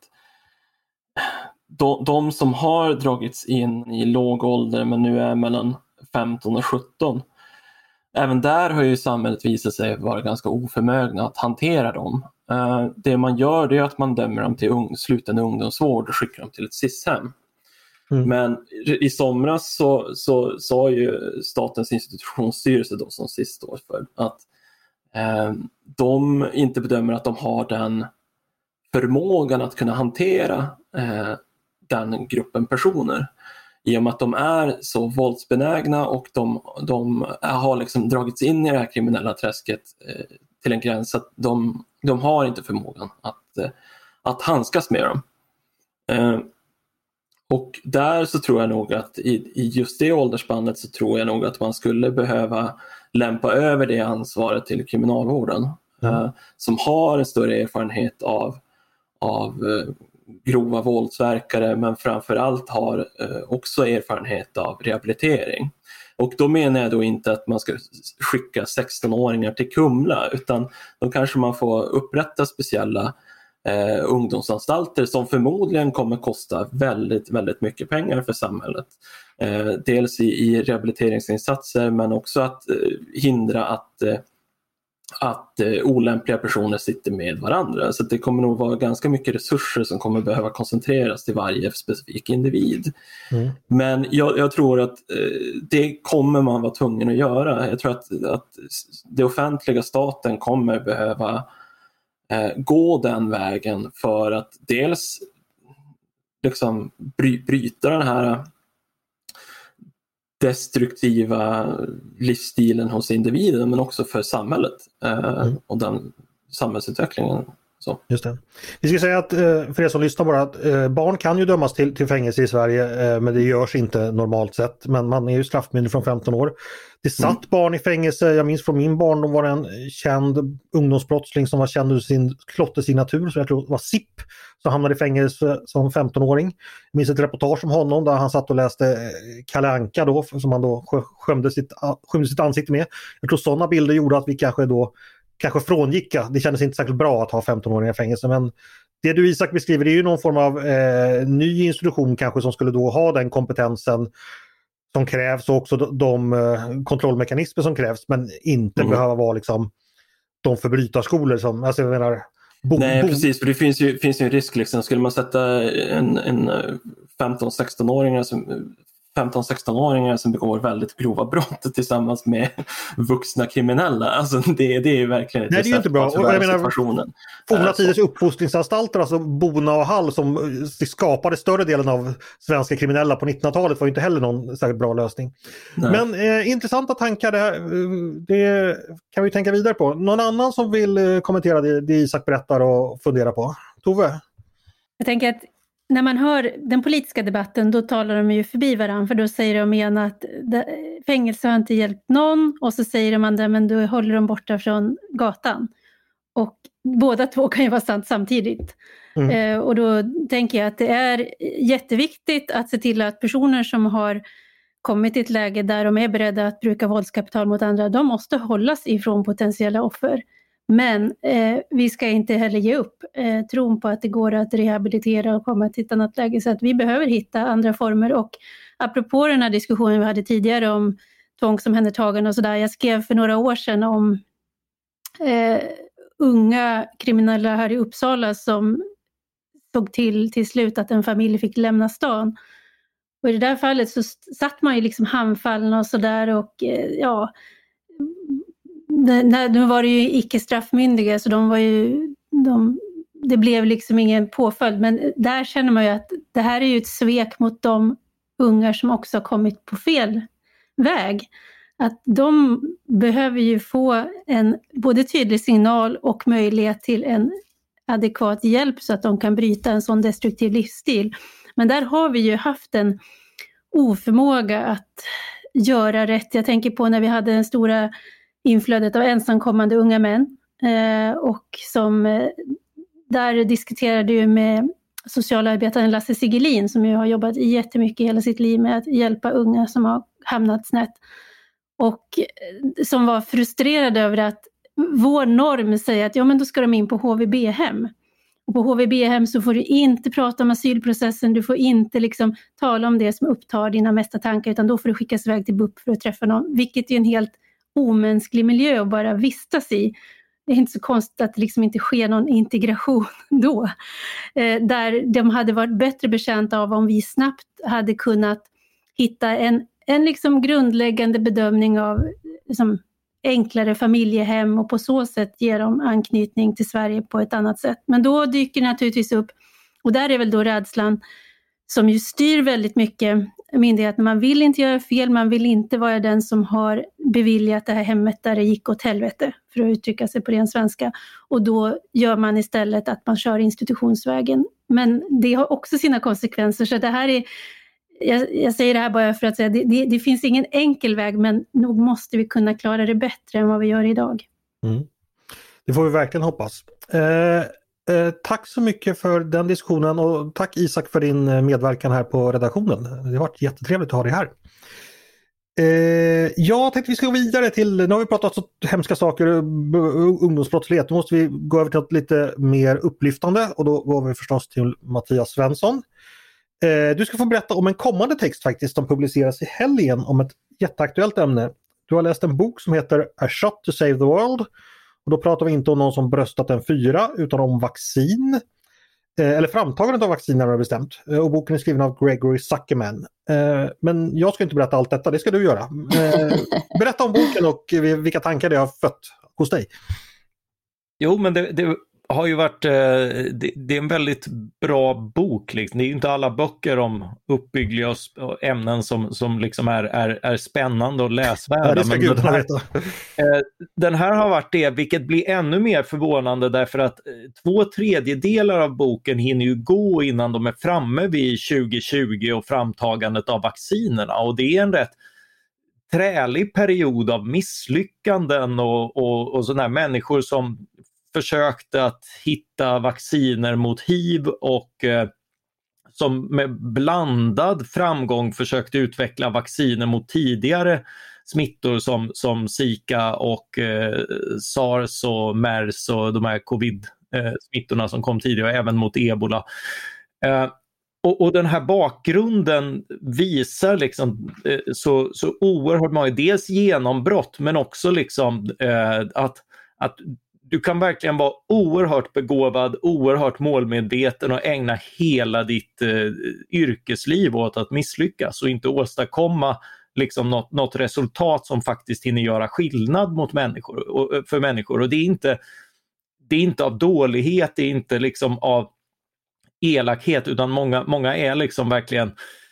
De, de som har dragits in i låg ålder men nu är mellan femton och sjutton, även där har ju samhället visat sig vara ganska oförmögna att hantera dem. Uh, det man gör det är att man dömer dem till ung, sluten ungdomsvård och skickar dem till ett S I S-hem. Mm. Men i somras så, så sa ju Statens institutionsstyrelse då, som S I S står för, att uh, de inte bedömer att de har den förmågan att kunna hantera uh, den gruppen personer, i och med att de är så våldsbenägna och de, de har liksom dragits in i det här kriminella träsket eh, till en gräns att de, de har inte förmågan att, eh, att handskas med dem. Eh, och där så tror jag nog att i, i just det åldersspannet så tror jag nog att man skulle behöva lämpa över det ansvaret till kriminalvården, mm. eh, som har en större erfarenhet av, av eh, grova våldsverkare, men framförallt har eh, också erfarenhet av rehabilitering. Och då menar jag då inte att man ska skicka sexton-åringar till Kumla, utan då kanske man får upprätta speciella eh, ungdomsanstalter som förmodligen kommer kosta väldigt, väldigt mycket pengar för samhället. Eh, dels i, i rehabiliteringsinsatser, men också att eh, hindra att eh, att eh, olämpliga personer sitter med varandra. Så det kommer nog vara ganska mycket resurser som kommer behöva koncentreras till varje specifik individ. Mm. Men jag, jag tror att eh, det kommer man vara tvungen att göra. Jag tror att, att det offentliga, staten, kommer behöva eh, gå den vägen för att dels liksom bry, bryta den här destruktiva livsstilen hos individen, men också för samhället eh, mm. och den samhällsutvecklingen. Så. Just det. Vi ska säga att för er som lyssnar bara att eh, barn kan ju dömas till, till fängelse i Sverige, eh, men det görs inte normalt sett. Men man är ju straffmyndig från femton år. Det satt mm. barn i fängelse, jag minns från min barndom var det en känd ungdomsbrottsling som var känd ur sin klottersignatur, så jag tror det var S I P, som hamnade i fängelse som femton-åring. Jag minns ett reportage om honom där han satt och läste Kalle Anka då, som han då skämde sitt, skämde sitt ansikte med. Jag tror sådana bilder gjorde att vi kanske då kanske frångicka. Det kändes inte särskilt bra att ha femton-åringar i fängelse, men det du Isak beskriver, det är ju någon form av eh, ny institution kanske som skulle då ha den kompetensen som krävs och också de, de uh, kontrollmekanismer som krävs, men inte mm. behöva vara liksom de förbrytarskolor som, alltså jag menar bo, Nej bo. precis, för det finns ju, finns ju en risk liksom, skulle man sätta en, en femton-sexton-åringar som femton-sexton-åringar som begår väldigt grova brott tillsammans med vuxna kriminella. Alltså det, det är ju verkligen ett Nej, det är ju inte bra. Och jag menar, situationen. forna tiders uppfostringsanstalter, alltså Bona och Hall, som skapade större delen av svenska kriminella på nittonhundratalet, var ju inte heller någon särskilt bra lösning. Nej. Men eh, intressanta tankar, det, här, det kan vi tänka vidare på. Någon annan som vill eh, kommentera det, det Isak berättar och fundera på? Tove? Jag tänker att när man hör den politiska debatten, då talar de ju förbi varandra, för då säger de igen att fängelse har inte hjälpt någon, och så säger man det, men då håller de borta från gatan. Och båda två kan ju vara sant samtidigt. Mm. Eh, och då tänker jag att det är jätteviktigt att se till att personer som har kommit i ett läge där de är beredda att bruka våldskapital mot andra, de måste hållas ifrån potentiella offer. Men eh, vi ska inte heller ge upp eh, tron på att det går att rehabilitera och komma till ett annat läge. Så att vi behöver hitta andra former. Och apropå den här diskussionen vi hade tidigare om tvångsomhändertagande och sådär. Jag skrev för några år sedan om eh, unga kriminella här i Uppsala som såg till till slut att en familj fick lämna stan. Och i det där fallet så satt man ju liksom handfallen och sådär, och eh, ja... det, nu var det ju icke straffmyndiga, så de var ju, de, det blev liksom ingen påföljd. Men där känner man ju att det här är ju ett svek mot de ungar som också har kommit på fel väg. Att de behöver ju få en både tydlig signal och möjlighet till en adekvat hjälp så att de kan bryta en sån destruktiv livsstil. Men där har vi ju haft en oförmåga att göra rätt. Jag tänker på när vi hade den stora inflödet av ensamkommande unga män. Eh, och som, eh, där diskuterade ju med socialarbetaren Lasse Sigelin, som ju har jobbat jättemycket hela sitt liv med att hjälpa unga som har hamnat snett. Och eh, som var frustrerad över att vår norm säger att ja, men då ska de in på H V B-hem. Och på H V B-hem så får du inte prata om asylprocessen, du får inte liksom tala om det som upptar dina mesta tankar, utan då får du skickas iväg till B U P för att träffa någon, vilket är en helt omänsklig miljö att bara vistas i. Det är inte så konstigt att det liksom inte sker någon integration då. Eh, där de hade varit bättre betjänta av om vi snabbt hade kunnat hitta en, en liksom grundläggande bedömning av liksom, enklare familjehem och på så sätt ge dem anknytning till Sverige på ett annat sätt. Men då dyker det naturligtvis upp, och där är väl då rädslan som ju styr väldigt mycket myndigheterna. Man vill inte göra fel, man vill inte vara den som har beviljat det här hemmet där det gick åt helvete, för att uttrycka sig på ren svenska. Och då gör man istället att man kör institutionsvägen. Men det har också sina konsekvenser, så det här är, jag, jag säger det här bara för att säga, det, det, det finns ingen enkel väg, men nog måste vi kunna klara det bättre än vad vi gör idag. Mm. Det får vi verkligen hoppas. Eh, eh, tack så mycket för den diskussionen, och tack Isak för din medverkan här på redaktionen. Det har varit jättetrevligt att ha dig här. Eh, jag tänkte vi ska gå vidare till, nu har vi pratat så hemska saker, ungdomsbrottslighet, då måste vi gå över till något lite mer upplyftande, och då går vi förstås till Mattias Svensson. Eh, du ska få berätta om en kommande text faktiskt som publiceras i helgen om ett jätteaktuellt ämne. Du har läst en bok som heter A Shot to Save the World, och då pratar vi inte om någon som bröstat en fyra utan om vaccin. Eller framtagandet av vacciner har bestämt. Och boken är skriven av Gregory Zuckerman. Men jag ska inte berätta allt detta, det ska du göra. Berätta om boken och vilka tankar det har fött hos dig. Jo, men det, det har ju varit, det, det är en väldigt bra bok. Liksom. Det är inte alla böcker om uppbyggliga ämnen som, som liksom är, är, är spännande och läsvärda. Ja, det ska men den, här, veta. den här har varit det, vilket blir ännu mer förvånande därför att två tredjedelar av boken hinner ju gå innan de är framme vid tjugo tjugo och framtagandet av vaccinerna. Och det är en rätt trälig period av misslyckanden och, och, och sådana här människor som försökte att hitta vacciner mot hiv och eh, som med blandad framgång försökte utveckla vacciner mot tidigare smittor som, som Zika och eh, SARS och MERS och de här covid-smittorna som kom tidigare, och även mot ebola. Eh, och, och den här bakgrunden visar liksom eh, så, så oerhört många, dels genombrott men också liksom eh, att, att du kan verkligen vara oerhört begåvad, oerhört målmedveten och ägna hela ditt eh, yrkesliv åt att misslyckas och inte åstadkomma liksom något, något resultat som faktiskt hinner göra skillnad mot människor, och, för människor. Och det är inte, det är inte av dålighet, det är inte liksom av elakhet, utan många, många är liksom verkligen,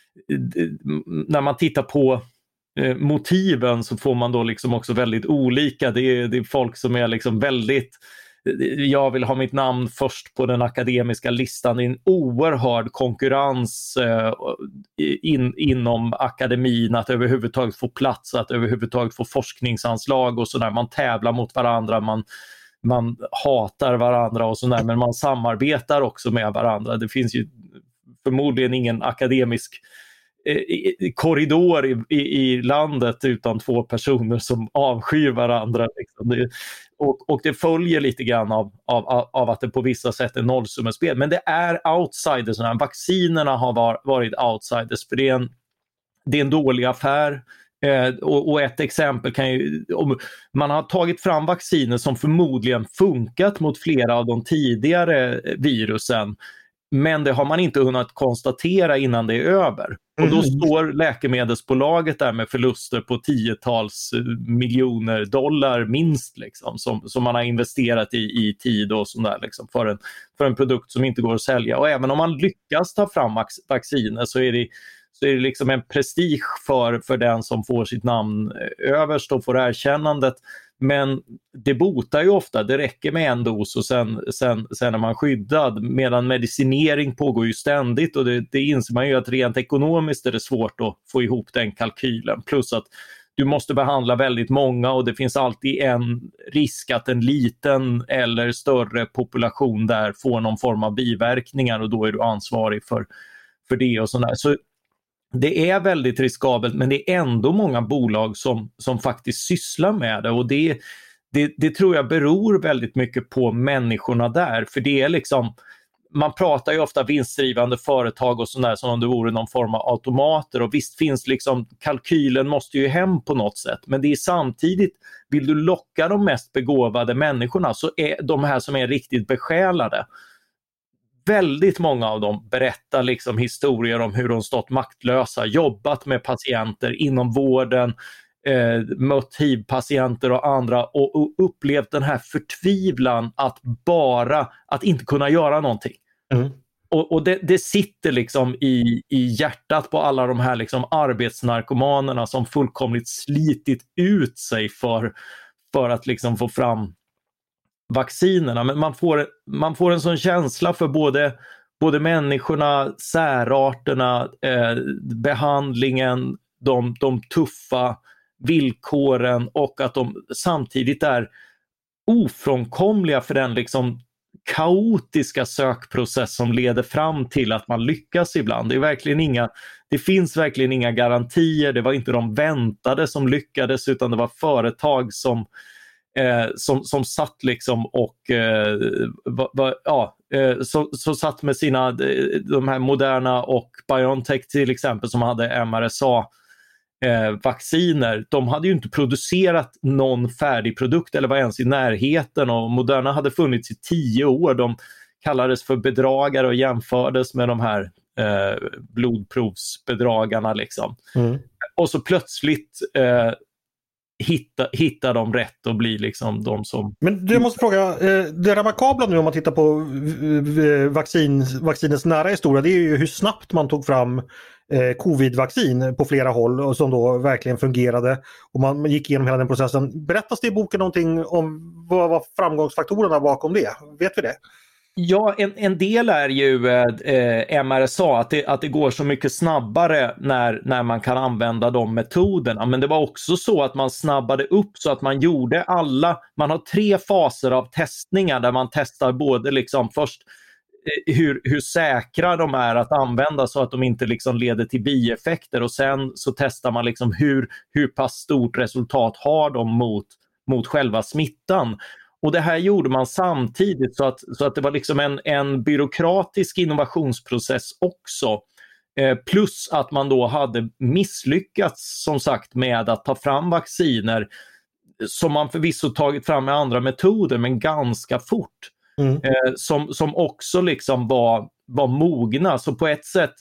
när man tittar på motiven så får man då liksom också väldigt olika. Det är, det är folk som är liksom väldigt, jag vill ha mitt namn först på den akademiska listan. Det är en oerhörd konkurrens eh, in, inom akademin att överhuvudtaget få plats, att överhuvudtaget få forskningsanslag och sådär. Man tävlar mot varandra, man, man hatar varandra och sådär, men man samarbetar också med varandra. Det finns ju förmodligen ingen akademisk korridor i, i, i landet utan två personer som avskyr varandra. Liksom. Det, och, och det följer lite grann av, av, av att det på vissa sätt är nollsummespel. Men det är outsiders. Vaccinerna har var, varit outsiders, för det är en, det är en dålig affär. Eh, och, och ett exempel kan ju, om man har tagit fram vacciner som förmodligen funkat mot flera av de tidigare virusen. Men det har man inte hunnit konstatera innan det är över. Och då står läkemedelsbolaget där med förluster på tiotals miljoner dollar minst liksom, som, som man har investerat i, i tid och sådär liksom, för, en, för en produkt som inte går att sälja. Och även om man lyckas ta fram vacciner så är det, så är det liksom en prestige för, för den som får sitt namn överst och får erkännandet. Men det botar ju ofta, det räcker med en dos och sen, sen, sen är man skyddad. Medan medicinering pågår ju ständigt och det, det inser man ju att rent ekonomiskt är det svårt att få ihop den kalkylen. Plus att du måste behandla väldigt många och det finns alltid en risk att en liten eller större population där får någon form av biverkningar och då är du ansvarig för, för det och sådär. Så det är väldigt riskabelt men det är ändå många bolag som, som faktiskt sysslar med det och det, det, det tror jag beror väldigt mycket på människorna där. För det är liksom, man pratar ju ofta vinstdrivande företag och sådär som om det vore någon form av automater och visst finns liksom, kalkylen måste ju hem på något sätt men det är samtidigt, vill du locka de mest begåvade människorna så är de här som är riktigt besjälade. Väldigt många av dem berättar liksom historier om hur de stått maktlösa, jobbat med patienter inom vården, eh, mött H I V-patienter och andra och, och upplevt den här förtvivlan att bara, att inte kunna göra någonting. Mm. Och, och det, det sitter liksom i, i hjärtat på alla de här liksom arbetsnarkomanerna som fullkomligt slitit ut sig för, för att liksom få fram vaccinerna, men man får, man får en sån känsla för både, både människorna, särarterna, eh, behandlingen, de, de tuffa villkoren och att de samtidigt är ofrånkomliga för den liksom kaotiska sökprocess som leder fram till att man lyckas ibland. Det är verkligen inga, det finns verkligen inga garantier, det var inte de väntade som lyckades utan det var företag som Eh, som, som satt liksom och eh, va, va, ja, eh, så, så satt med sina de här Moderna och BioNTech till exempel som hade M R S A eh, vacciner. De hade ju inte producerat någon färdig produkt eller var ens i närheten och Moderna hade funnits i tio år. De kallades för bedragare och jämfördes med de här eh, blodprovsbedragarna liksom. Mm. Och så plötsligt eh, Hitta, hitta dem rätt och bli liksom de som... Men du, jag måste fråga, det remarkabla nu om man tittar på vaccin, vaccinens nära historia, det är ju hur snabbt man tog fram covid-vaccin på flera håll och som då verkligen fungerade och man gick igenom hela den processen. Berättas det i boken någonting om vad var framgångsfaktorerna bakom det? Vet vi det? Ja, en, en del är ju eh, M R S A, att det, att det går så mycket snabbare när, när man kan använda de metoderna. Men det var också så att man snabbade upp så att man gjorde alla, man har tre faser av testningar där man testar både liksom först eh, hur, hur säkra de är att använda så att de inte liksom leder till bieffekter och sen så testar man liksom hur, hur pass stort resultat har de mot, mot själva smittan. Och det här gjorde man samtidigt så att, så att det var liksom en, en byråkratisk innovationsprocess också. Eh, plus att man då hade misslyckats som sagt med att ta fram vacciner som man förvisso tagit fram med andra metoder men ganska fort. Mm. Eh, som, som också liksom var, var mogna. Så på ett sätt,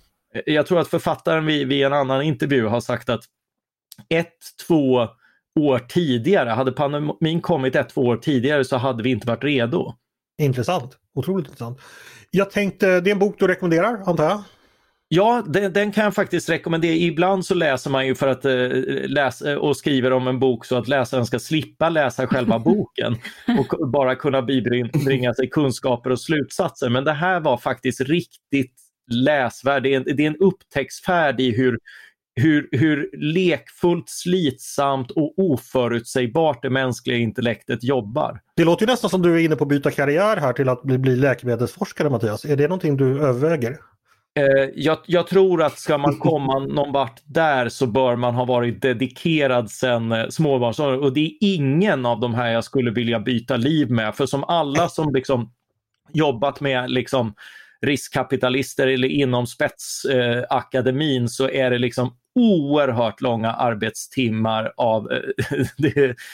jag tror att författaren vid, vid en annan intervju har sagt att ett, två år tidigare, hade pandemin kommit ett, två år tidigare så hade vi inte varit redo. Intressant, otroligt intressant. Jag tänkte, det är en bok du rekommenderar, antar jag? Ja, den, den kan jag faktiskt rekommendera. Ibland så läser man ju för att eh, läsa och skriver om en bok så att läsaren ska slippa läsa själva boken och bara kunna bibringa sig kunskaper och slutsatser. Men det här var faktiskt riktigt läsvärd. Det är en, det är en upptäcktsfärd i hur Hur, hur lekfullt, slitsamt och oförutsägbart det mänskliga intellektet jobbar. Det låter ju nästan som du är inne på att byta karriär här till att bli, bli läkemedelsforskare, Mattias. Är det någonting du överväger? Eh, jag, jag tror att ska man komma någon vart där så bör man ha varit dedikerad sedan eh, småbarnsåren. Och det är ingen av de här jag skulle vilja byta liv med. För som alla som liksom jobbat med liksom riskkapitalister eller inom spetsakademin eh, så är det liksom oerhört långa arbetstimmar av eh, det,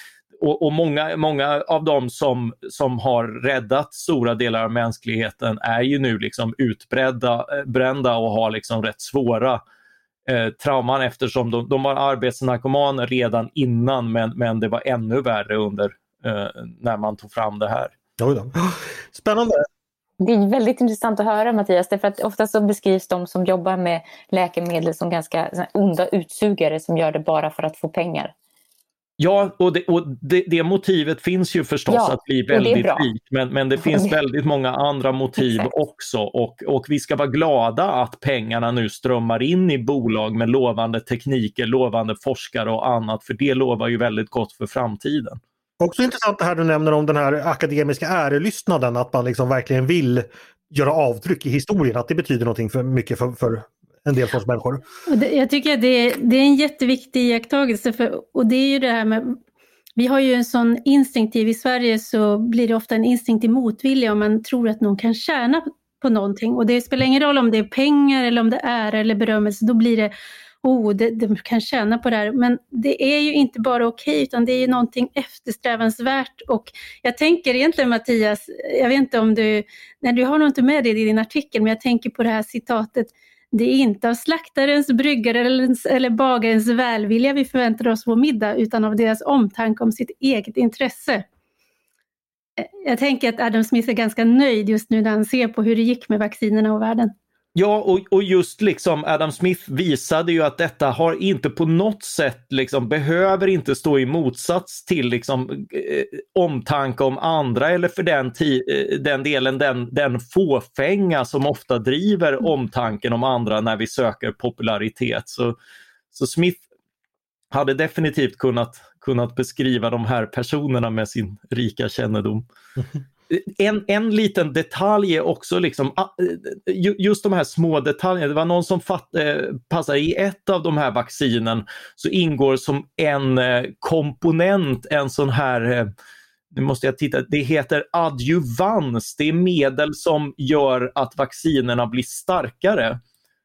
och, och många, många av dem som, som har räddat stora delar av mänskligheten är ju nu liksom utbrända brända och har liksom rätt svåra eh, trauman, eftersom de, de var arbetsnarkomaner redan innan, men, men det var ännu värre under eh, när man tog fram det här. Spännande! Det är väldigt intressant att höra, Mattias, därför att ofta så beskrivs de som jobbar med läkemedel som ganska onda utsugare som gör det bara för att få pengar. Ja, och det, och det, det motivet finns ju förstås, ja, att bli väldigt rik, men, men det finns det... väldigt många andra motiv också, och, och vi ska vara glada att pengarna nu strömmar in i bolag med lovande tekniker, lovande forskare och annat, för det lovar ju väldigt gott för framtiden. Också intressant det här du nämner om den här akademiska ärelystnaden, att man liksom verkligen vill göra avtryck i historien, att det betyder någonting för mycket för, för en del sorts människor. Och det, jag tycker att det är, det är en jätteviktig iakttagelse, för, och det är ju det här med, vi har ju en sån instinktiv, i Sverige så blir det ofta en instinktiv motvilja om man tror att någon kan tjäna på någonting, och det spelar ingen roll om det är pengar eller om det är eller berömmelse, då blir det oh, det, de kan tjäna på det här. Men det är ju inte bara okej, utan det är ju någonting eftersträvansvärt. Och jag tänker egentligen, Mattias, jag vet inte om du, när du har nog inte med det i din artikel, men jag tänker på det här citatet: det är inte av slaktarens, bryggarens eller bagarens välvilja vi förväntar oss vår middag, utan av deras omtanke om sitt eget intresse. Jag tänker att Adam Smith är ganska nöjd just nu när han ser på hur det gick med vaccinerna och världen. Ja, och, och just liksom Adam Smith visade ju att detta har inte på något sätt liksom, behöver inte stå i motsats till liksom, eh, omtanke om andra, eller för den, ti- den delen den, den fåfänga som ofta driver omtanken om andra när vi söker popularitet. Så, så Smith hade definitivt kunnat, kunnat beskriva de här personerna med sin rika kännedom. En, en liten detalj är också liksom, just de här små detaljerna. Det var någon som fatt, eh, passar i ett av de här vaccinen, så ingår som en eh, komponent en sån här, eh, nu måste jag titta, det heter adjuvans. Det är medel som gör att vaccinerna blir starkare.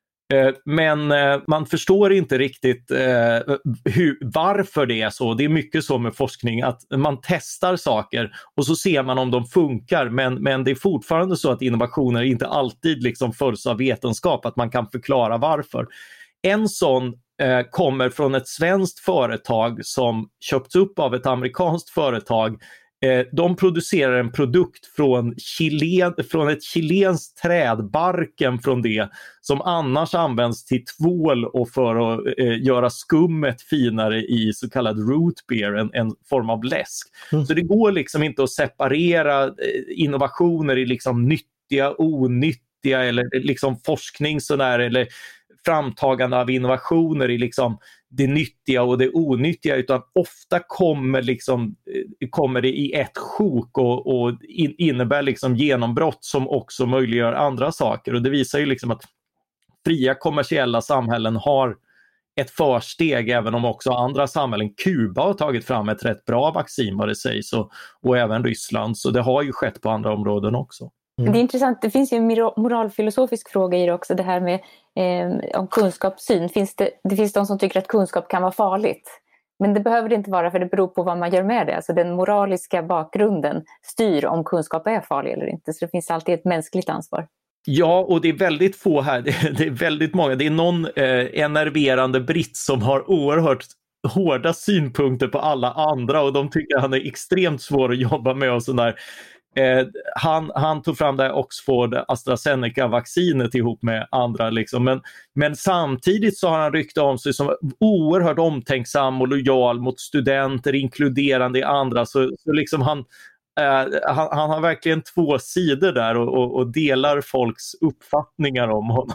Men man förstår inte riktigt eh, hur, varför det är så. Det är mycket så med forskning, att man testar saker och så ser man om de funkar, men, men det är fortfarande så att innovationer inte alltid liksom följs av vetenskap, att man kan förklara varför. En sån eh, kommer från ett svenskt företag som köpts upp av ett amerikanskt företag. De producerar en produkt från, chilen, från ett chilenskt träd, barken från det, som annars används till tvål och för att eh, göra skummet finare i så kallad root beer, en, en form av läsk. Mm. Så det går liksom inte att separera eh, innovationer i liksom nyttiga, onyttiga, eller liksom forskning sådär, eller framtagande av innovationer i liksom det nyttiga och det onyttiga, utan ofta kommer, liksom, kommer det i ett sjok och, och in, innebär liksom genombrott som också möjliggör andra saker. Och det visar ju liksom att fria kommersiella samhällen har ett försteg, även om också andra samhällen. Kuba har tagit fram ett rätt bra vaccin vad det sägs, och, och även Ryssland, så det har ju skett på andra områden också. Mm. Det är intressant, det finns ju en moralfilosofisk fråga i det också, det här med eh, om kunskapssyn. Finns det, det finns de som tycker att kunskap kan vara farligt, men det behöver det inte vara, för det beror på vad man gör med det. Alltså den moraliska bakgrunden styr om kunskap är farlig eller inte, så det finns alltid ett mänskligt ansvar. Ja, och det är väldigt få här, det är väldigt många. Det är någon eh, enerverande britt som har oerhört hårda synpunkter på alla andra, och de tycker han är extremt svår att jobba med och sådär. Eh, han, han tog fram det här Oxford AstraZeneca-vaccinet ihop med andra. Liksom. Men, men samtidigt så har han ryktat om sig som oerhört omtänksam och lojal mot studenter, inkluderande i andra. Så, så liksom han, eh, han, han har verkligen två sidor där och, och, och delar folks uppfattningar om honom.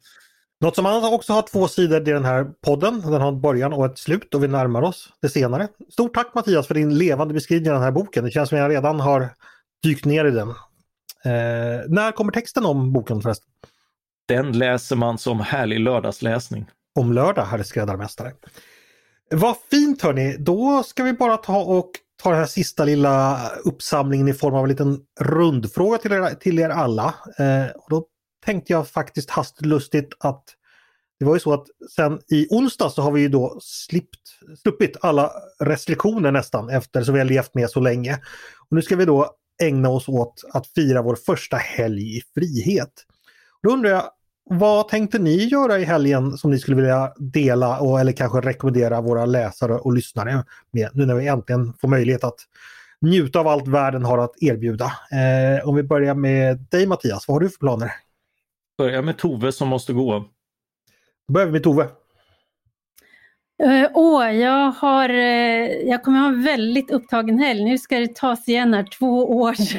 Något som han också har två sidor i den här podden. Den har en början och ett slut, och vi närmar oss det senare. Stort tack Mattias för din levande beskrivning av den här boken. Det känns som jag redan har dykt ner i den. Eh, när kommer texten om boken förresten? Den läser man som härlig lördagsläsning. Om lördag, herr skräddarmästare. Vad fint hörni, då ska vi bara ta och ta den här sista lilla uppsamlingen i form av en liten rundfråga till er, till er alla. Eh, och då tänkte jag faktiskt hastlustigt att Det var ju så att sen i onsdag så har vi ju då slippt, sluppit alla restriktioner nästan efter så vi har levt med så länge. Och nu ska vi då ägna oss åt att fira vår första helg i frihet. Då undrar jag, vad tänkte ni göra i helgen som ni skulle vilja dela och eller kanske rekommendera våra läsare och lyssnare med nu när vi äntligen får möjlighet att njuta av allt världen har att erbjuda. Eh, om vi börjar med dig Mattias, vad har du för planer? Börja med Tove som måste gå. Då börjar vi med Tove. Åh, uh, oh, jag har, uh, jag kommer ha en väldigt upptagen helg. Nu ska det tas igen här två års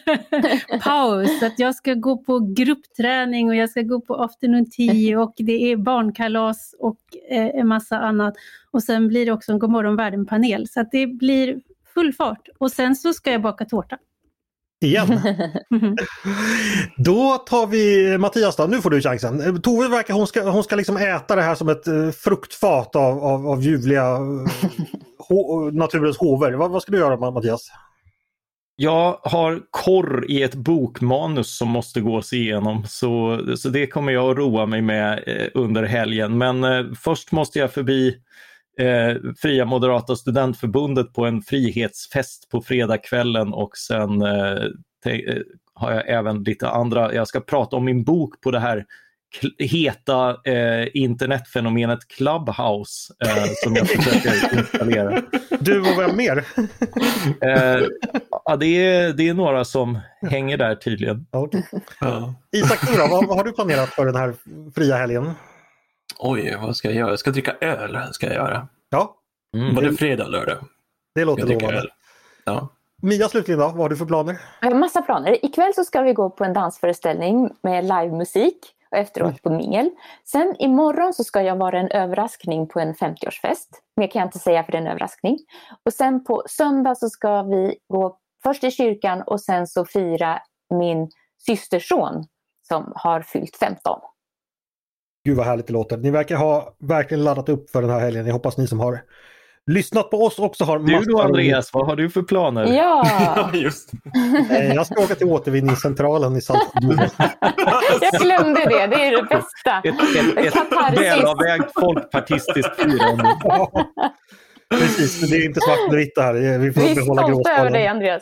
paus. Så att jag ska gå på gruppträning och jag ska gå på afternoon tea och det är barnkalas och uh, en massa annat. Och sen blir det också en Godmorgon Världen-panel. Så att det blir full fart. Och sen så ska jag baka tårta. Igen. Mm-hmm. Då tar vi Mattias då, nu får du chansen. Tove verkar, hon ska, hon ska liksom äta det här som ett uh, fruktfat av, av, av ljuvliga uh, ho, naturens hover. Vad, vad ska du göra Mattias? Jag har korr i ett bokmanus som måste gås igenom så, så det kommer jag att roa mig med eh, under helgen. Men eh, först måste jag förbi Eh, Fria Moderata Studentförbundet på en frihetsfest på fredagskvällen och sen eh, te- eh, har jag även lite andra, jag ska prata om min bok på det här k- heta eh, internetfenomenet Clubhouse eh, som jag försöker installera. Du och vem mer? eh, ja, det, är, det är några som hänger där tydligen. Okay. Ja. Isak, då, vad, vad har du planerat för den här fria helgen? Oj, vad ska jag göra? Jag ska dricka öl, ska jag göra. Ja. Mm. Både fredag och lördag. Det låter lovande. Ja. Mia slutligen då, vad har du för planer? Jag har massa planer. Ikväll så ska vi gå på en dansföreställning med livemusik och efteråt mm. på mingel. Sen imorgon så ska jag vara en överraskning på en femtioårsfest. Mer kan jag inte säga för det är en överraskning. Och sen på söndag så ska vi gå först i kyrkan och sen så fira min systerson som har fyllt femton. Gud vad härligt det låter. Ni verkar ha verkligen laddat upp för den här helgen. Jag hoppas ni som har lyssnat på oss också har massor. Du då Andreas, vad har du för planer? Ja, just. Jag ska åka till återvinningscentralen i Saltborg. Jag glömde det, det är det bästa. Ett, ett, ett välavvägt folkpartistiskt firande. Ja, precis, det är inte svart och vitt det här. Vi får Vi är behålla stolta över gråskalan. dig Andreas.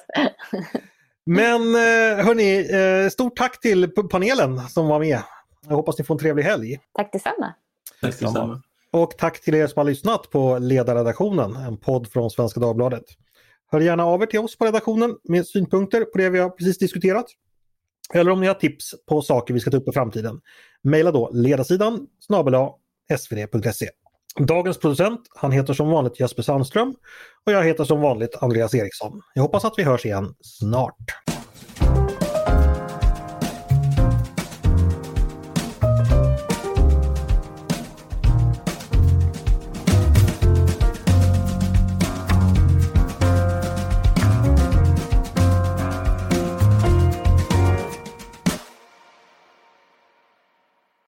Men hörni, stort tack till panelen som var med. Jag hoppas ni får en trevlig helg. Tack detsamma. Tack detsamma. Och tack till er som har lyssnat på Ledarredaktionen, en podd från Svenska Dagbladet. Hör gärna av er till oss på redaktionen med synpunkter på det vi har precis diskuterat. Eller om ni har tips på saker vi ska ta upp i framtiden. Maila då ledarsidan snabel-a s v d punkt se. Dagens producent, han heter som vanligt Jesper Sandström och jag heter som vanligt Andreas Eriksson. Jag hoppas att vi hörs igen snart.